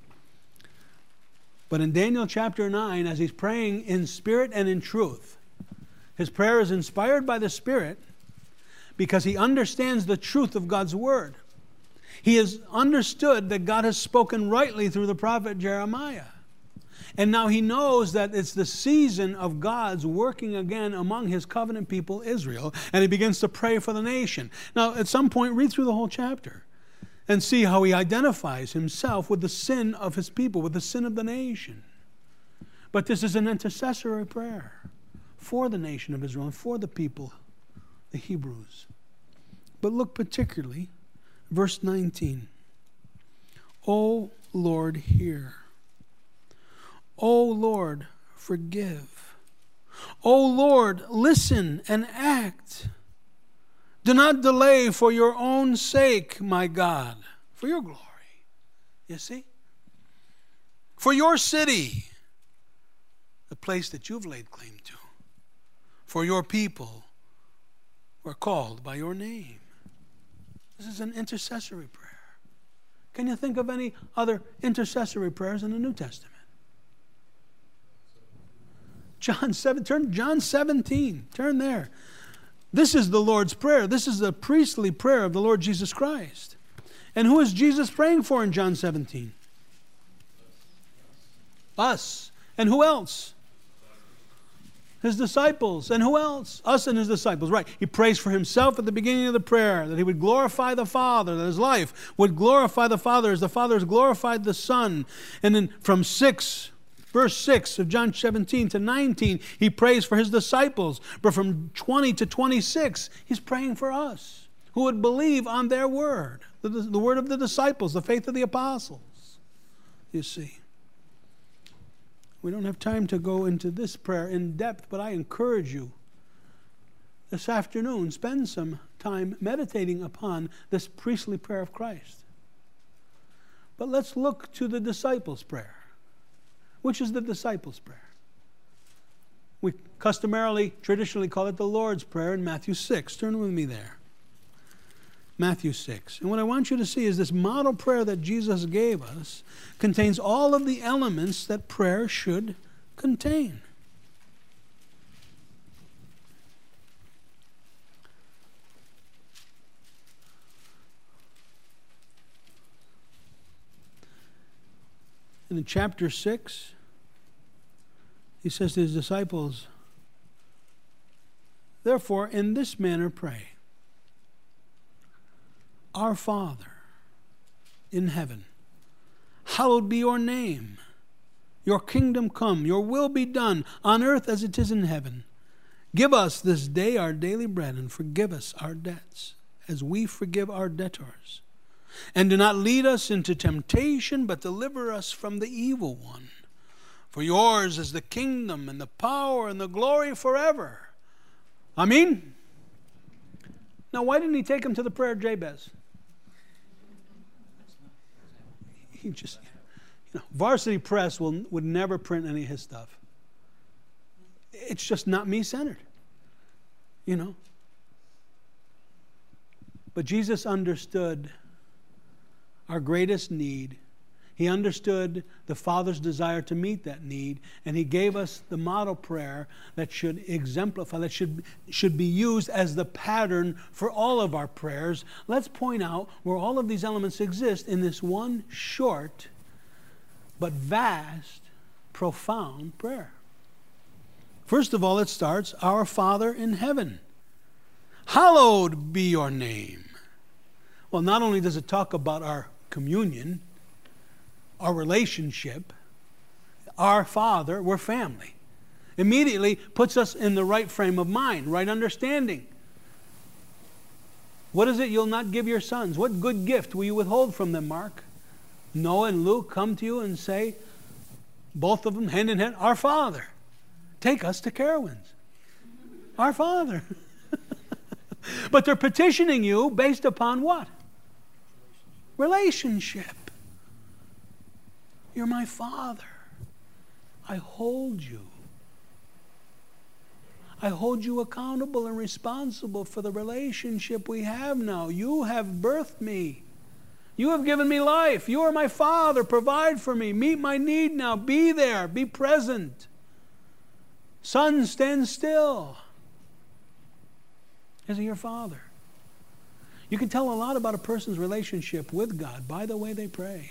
[SPEAKER 1] But in Daniel chapter nine, as he's praying in spirit and in truth, his prayer is inspired by the Spirit, because he understands the truth of God's Word. He has understood that God has spoken rightly through the prophet Jeremiah. And now he knows that it's the season of God's working again among His covenant people, Israel, and he begins to pray for the nation. Now, at some point, read through the whole chapter and see how he identifies himself with the sin of his people, with the sin of the nation. But this is an intercessory prayer for the nation of Israel and for the people, the Hebrews. But look particularly, verse nineteen. O Lord, hear. O Lord, forgive. O Lord, listen and act. Do not delay for your own sake, my God, for your glory. You see? For your city, the place that you've laid claim to. For your people who are called by your name. This is an intercessory prayer. Can you think of any other intercessory prayers in the New Testament? John seven, turn John seventeen. Turn there. This is the Lord's Prayer. This is the priestly prayer of the Lord Jesus Christ. And who is Jesus praying for in John seventeen? Us. And who else? His disciples. And who else? Us and His disciples. Right. He prays for Himself at the beginning of the prayer, that He would glorify the Father, that His life would glorify the Father as the Father has glorified the Son. And then from six, verse six of John seventeen to nineteen, He prays for His disciples. But from twenty to twenty-six, He's praying for us, who would believe on their word, the, the word of the disciples, the faith of the apostles. You see. We don't have time to go into this prayer in depth, but I encourage you this afternoon, spend some time meditating upon this priestly prayer of Christ. But let's look to the disciples' prayer. Which is the disciples' prayer? We customarily, traditionally call it the Lord's Prayer in Matthew six. Turn with me there. Matthew six. And what I want you to see is this model prayer that Jesus gave us contains all of the elements that prayer should contain. And in chapter six, he says to his disciples, therefore, in this manner pray. Our Father in heaven, hallowed be your name. Your kingdom come, your will be done on earth as it is in heaven. Give us this day our daily bread, and forgive us our debts as we forgive our debtors. And do not lead us into temptation, but deliver us from the evil one. For yours is the kingdom and the power and the glory forever. Amen? Now, why didn't he take him to the prayer of Jabez? He just... No, Varsity Press will, would never print any of his stuff. It's just not me-centered, you know. But Jesus understood our greatest need. He understood the Father's desire to meet that need, and he gave us the model prayer that should exemplify, that should, should be used as the pattern for all of our prayers. Let's point out where all of these elements exist in this one short but vast, profound prayer. First of all, it starts, Our Father in heaven, hallowed be your name. Well, not only does it talk about our communion, our relationship, our Father, we're family. Immediately puts us in the right frame of mind, right understanding. What is it you'll not give your sons? What good gift will you withhold from them, Mark? Noah and Luke come to you and say, both of them hand in hand, Our Father, take us to Carowinds. Our Father. But they're petitioning you based upon what? Relationship. You're my Father. I hold you. I hold you accountable and responsible for the relationship we have now. You have birthed me. You have given me life. You are my Father. Provide for me. Meet my need now. Be there. Be present. Son, stand still. Is he your Father? You can tell a lot about a person's relationship with God by the way they pray.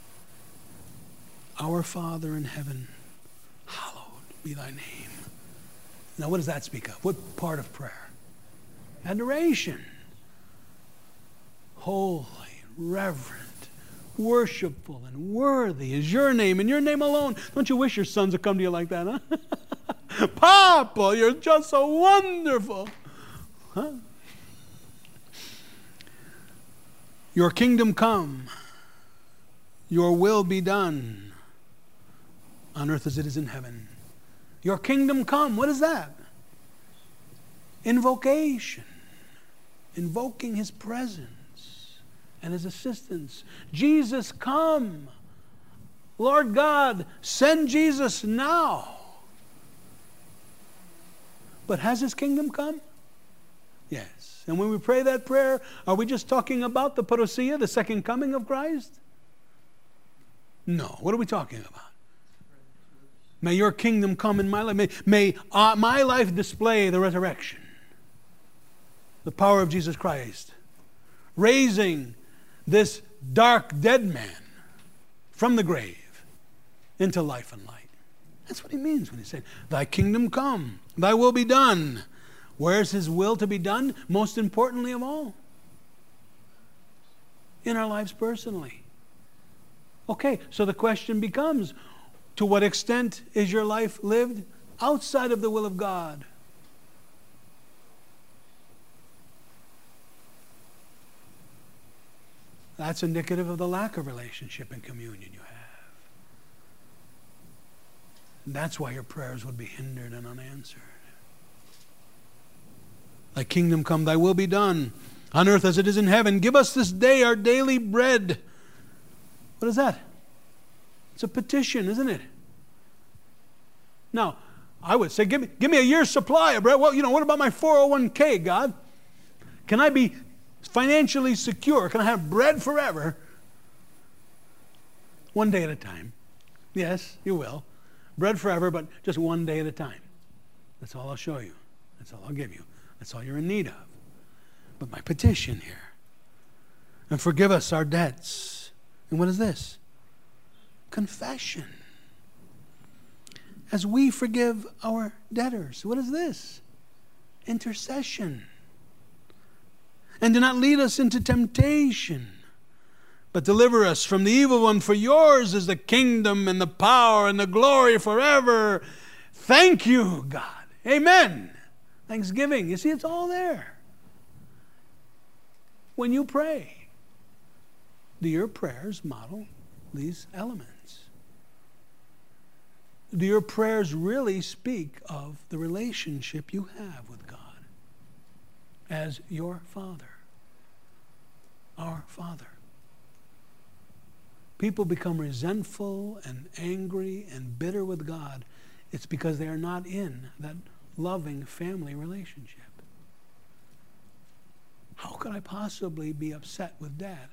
[SPEAKER 1] Our Father in heaven, hallowed be thy name. Now, what does that speak of? What part of prayer? Adoration. Holy, reverent, worshipful, and worthy is your name, and your name alone. Don't you wish your sons would come to you like that, huh? Papa, you're just so wonderful. Huh? Your kingdom come, your will be done on earth as it is in heaven. Your kingdom come, what is that? Invocation. Invoking his presence and his assistance. Jesus, come. Lord God, send Jesus now. But has his kingdom come? Yes. And when we pray that prayer, are we just talking about the parousia, the second coming of Christ? No. What are we talking about? May your kingdom come in my life. May, may uh, my life display the resurrection. The power of Jesus Christ. Raising this dark, dead man from the grave into life and light. That's what he means when he said, thy kingdom come, thy will be done. Where's his will to be done? Most importantly of all, in our lives personally. Okay, so the question becomes, to what extent is your life lived outside of the will of God? That's indicative of the lack of relationship and communion you have. And that's why your prayers would be hindered and unanswered. Thy kingdom come, thy will be done, on earth as it is in heaven. Give us this day our daily bread. What is that? It's a petition, isn't it? Now, I would say, give me, give me a year's supply of bread. Well, you know, what about my four oh one k, God? Can I be financially secure? Can I have bread forever? One day at a time. Yes, you will. Bread forever, but just one day at a time. That's all I'll show you. That's all I'll give you. That's all you're in need of. But my petition here. And forgive us our debts. And what is this? confession. As we forgive our debtors. What is this? Intercession. And do not lead us into temptation, but deliver us from the evil one. For yours is the kingdom and the power and the glory forever. Thank you, God. Amen. Thanksgiving. You see, it's all there. When you pray, do your prayers model these elements? Do your prayers really speak of the relationship you have with God as your Father? Our Father. People become resentful and angry and bitter with God. It's because they are not in that loving family relationship. How could I possibly be upset with Dad?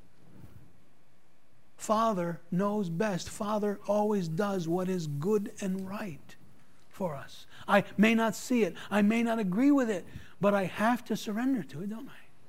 [SPEAKER 1] Father knows best. Father always does what is good and right for us. I may not see it. I may not agree with it. But I have to surrender to it, don't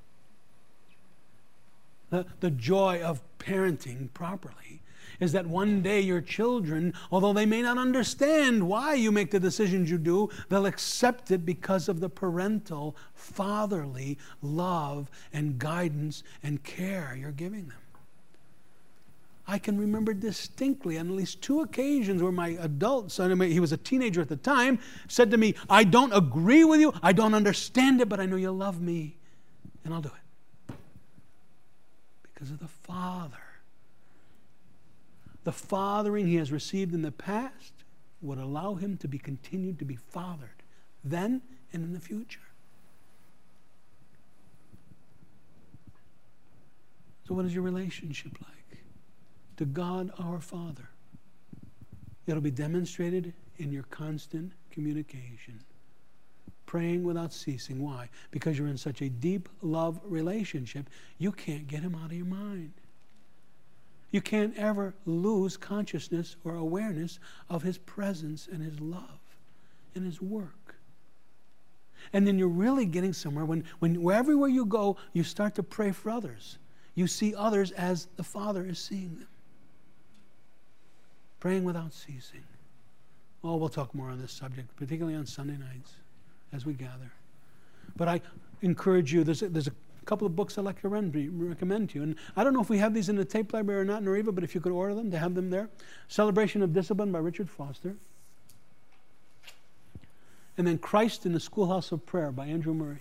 [SPEAKER 1] I? The, the joy of parenting properly is that one day your children, although they may not understand why you make the decisions you do, they'll accept it because of the parental, fatherly love and guidance and care you're giving them. I can remember distinctly on at least two occasions where my adult son, he was a teenager at the time, said to me, I don't agree with you, I don't understand it, but I know you love me, and I'll do it. Because of the Father. The fathering he has received in the past would allow him to be continued to be fathered then and in the future. So what is your relationship like to God our Father? It'll be demonstrated in your constant communication. Praying without ceasing. Why? Because you're in such a deep love relationship, you can't get him out of your mind. You can't ever lose consciousness or awareness of his presence and his love and his work. And then you're really getting somewhere when, when wherever you go, you start to pray for others. You see others as the Father is seeing them. Praying without ceasing. Oh, we'll talk more on this subject, particularly on Sunday nights as we gather. But I encourage you, there's a, there's a couple of books I'd like to recommend to you. And I don't know if we have these in the tape library or not in Arriva, but if you could order them, to have them there. Celebration of Discipline by Richard Foster. And then Christ in the Schoolhouse of Prayer by Andrew Murray.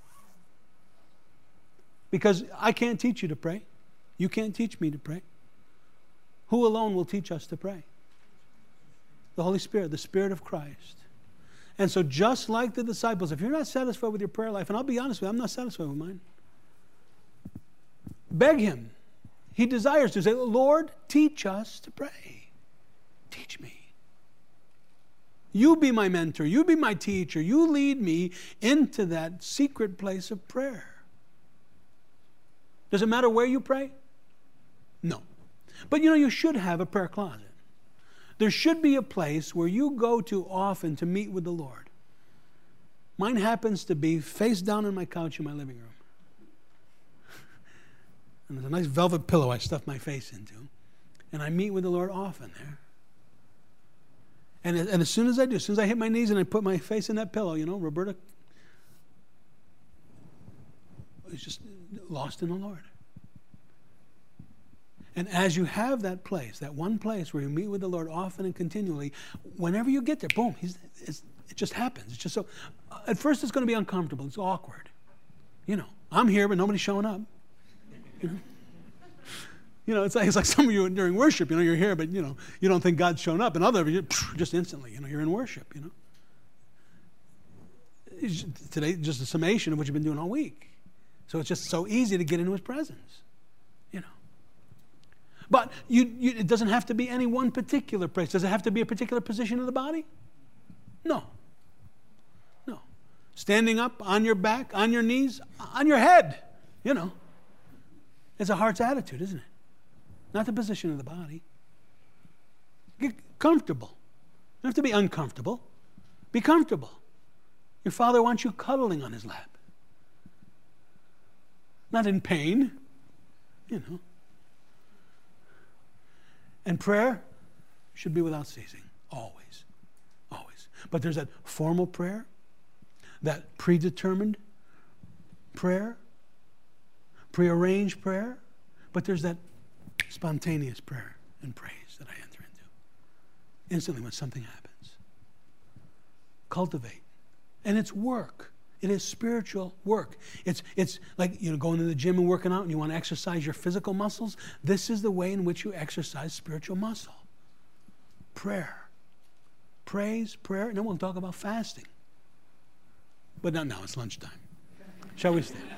[SPEAKER 1] Because I can't teach you to pray. You can't teach me to pray. Who alone will teach us to pray? The Holy Spirit, the Spirit of Christ. And so just like the disciples, if you're not satisfied with your prayer life, and I'll be honest with you, I'm not satisfied with mine. Beg him. He desires to say, Lord, teach us to pray. Teach me. You be my mentor. You be my teacher. You lead me into that secret place of prayer. Does it matter where you pray? No. But you know, you should have a prayer closet. There should be a place where you go to often to meet with the Lord. Mine happens to be face down on my couch in my living room. And there's a nice velvet pillow I stuff my face into. And I meet with the Lord often there. And, and as soon as I do, as soon as I hit my knees and I put my face in that pillow, you know, Roberta is just lost in the Lord. And as you have that place, that one place where you meet with the Lord often and continually, whenever you get there, boom, he's, it's, it just happens. It's just so, at first it's going to be uncomfortable. It's awkward. You know, I'm here, but nobody's showing up. You know, you know it's, like, it's like some of you during worship, you know, you're here, but, you know, you don't think God's shown up. And other of you, just instantly, you know, you're in worship, you know. It's, today, just a summation of what you've been doing all week. So it's just so easy to get into his presence, you know. But you, you, it doesn't have to be any one particular place. Does it have to be a particular position of the body? No. No. Standing up, on your back, on your knees, on your head, you know. It's a heart's attitude, isn't it? Not the position of the body. Get comfortable. You don't have to be uncomfortable. Be comfortable. Your Father wants you cuddling on his lap. Not in pain, you know. And prayer should be without ceasing, always, always. But there's that formal prayer, that predetermined prayer, prearranged prayer, but there's that spontaneous prayer and praise that I enter into instantly when something happens. Cultivate. And it's work. It is spiritual work. It's, it's like, you know, going to the gym and working out and you want to exercise your physical muscles. This is the way in which you exercise spiritual muscle. Prayer. Praise, prayer, and then we'll talk about fasting. But not now, it's lunchtime. Shall we stand?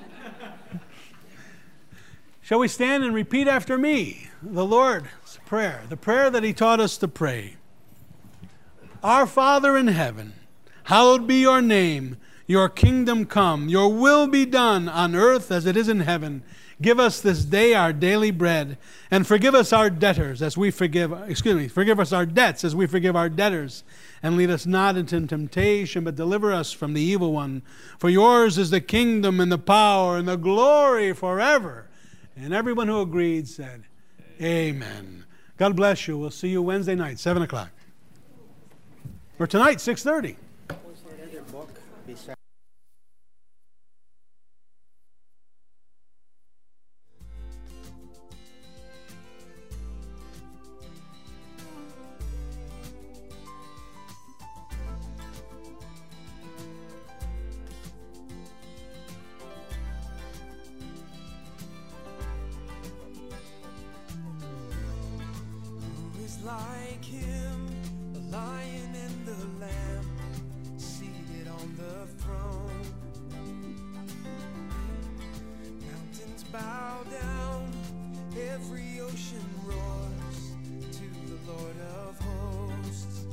[SPEAKER 1] Shall we stand and repeat after me the Lord's Prayer, the prayer that He taught us to pray. Our Father in heaven, hallowed be your name. Your kingdom come. Your will be done on earth as it is in heaven. Give us this day our daily bread, and forgive us our debtors as we forgive, excuse me, forgive us our debts as we forgive our debtors. And lead us not into temptation, but deliver us from the evil one. For yours is the kingdom and the power and the glory forever. And everyone who agreed said, Amen. God bless you. We'll see you Wednesday night, seven o'clock. Or tonight, six thirty.
[SPEAKER 4] Like him, the lion and the lamb, seated on the throne. Mountains bow down, every ocean roars to the Lord of hosts.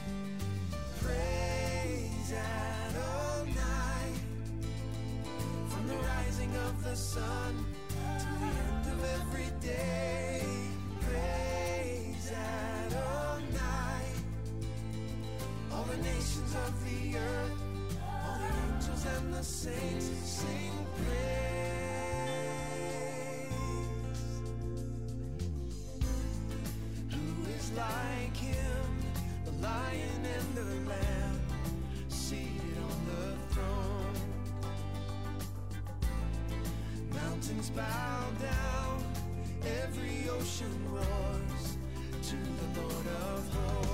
[SPEAKER 4] Praise Adonai, from the rising of the sun to the end of every day. Praise Adonai, all the nations of the earth, all the angels and the saints sing praise. Who is like him, the lion and the lamb, seated on the throne? Mountains bow down, every ocean roars to the Lord of hosts.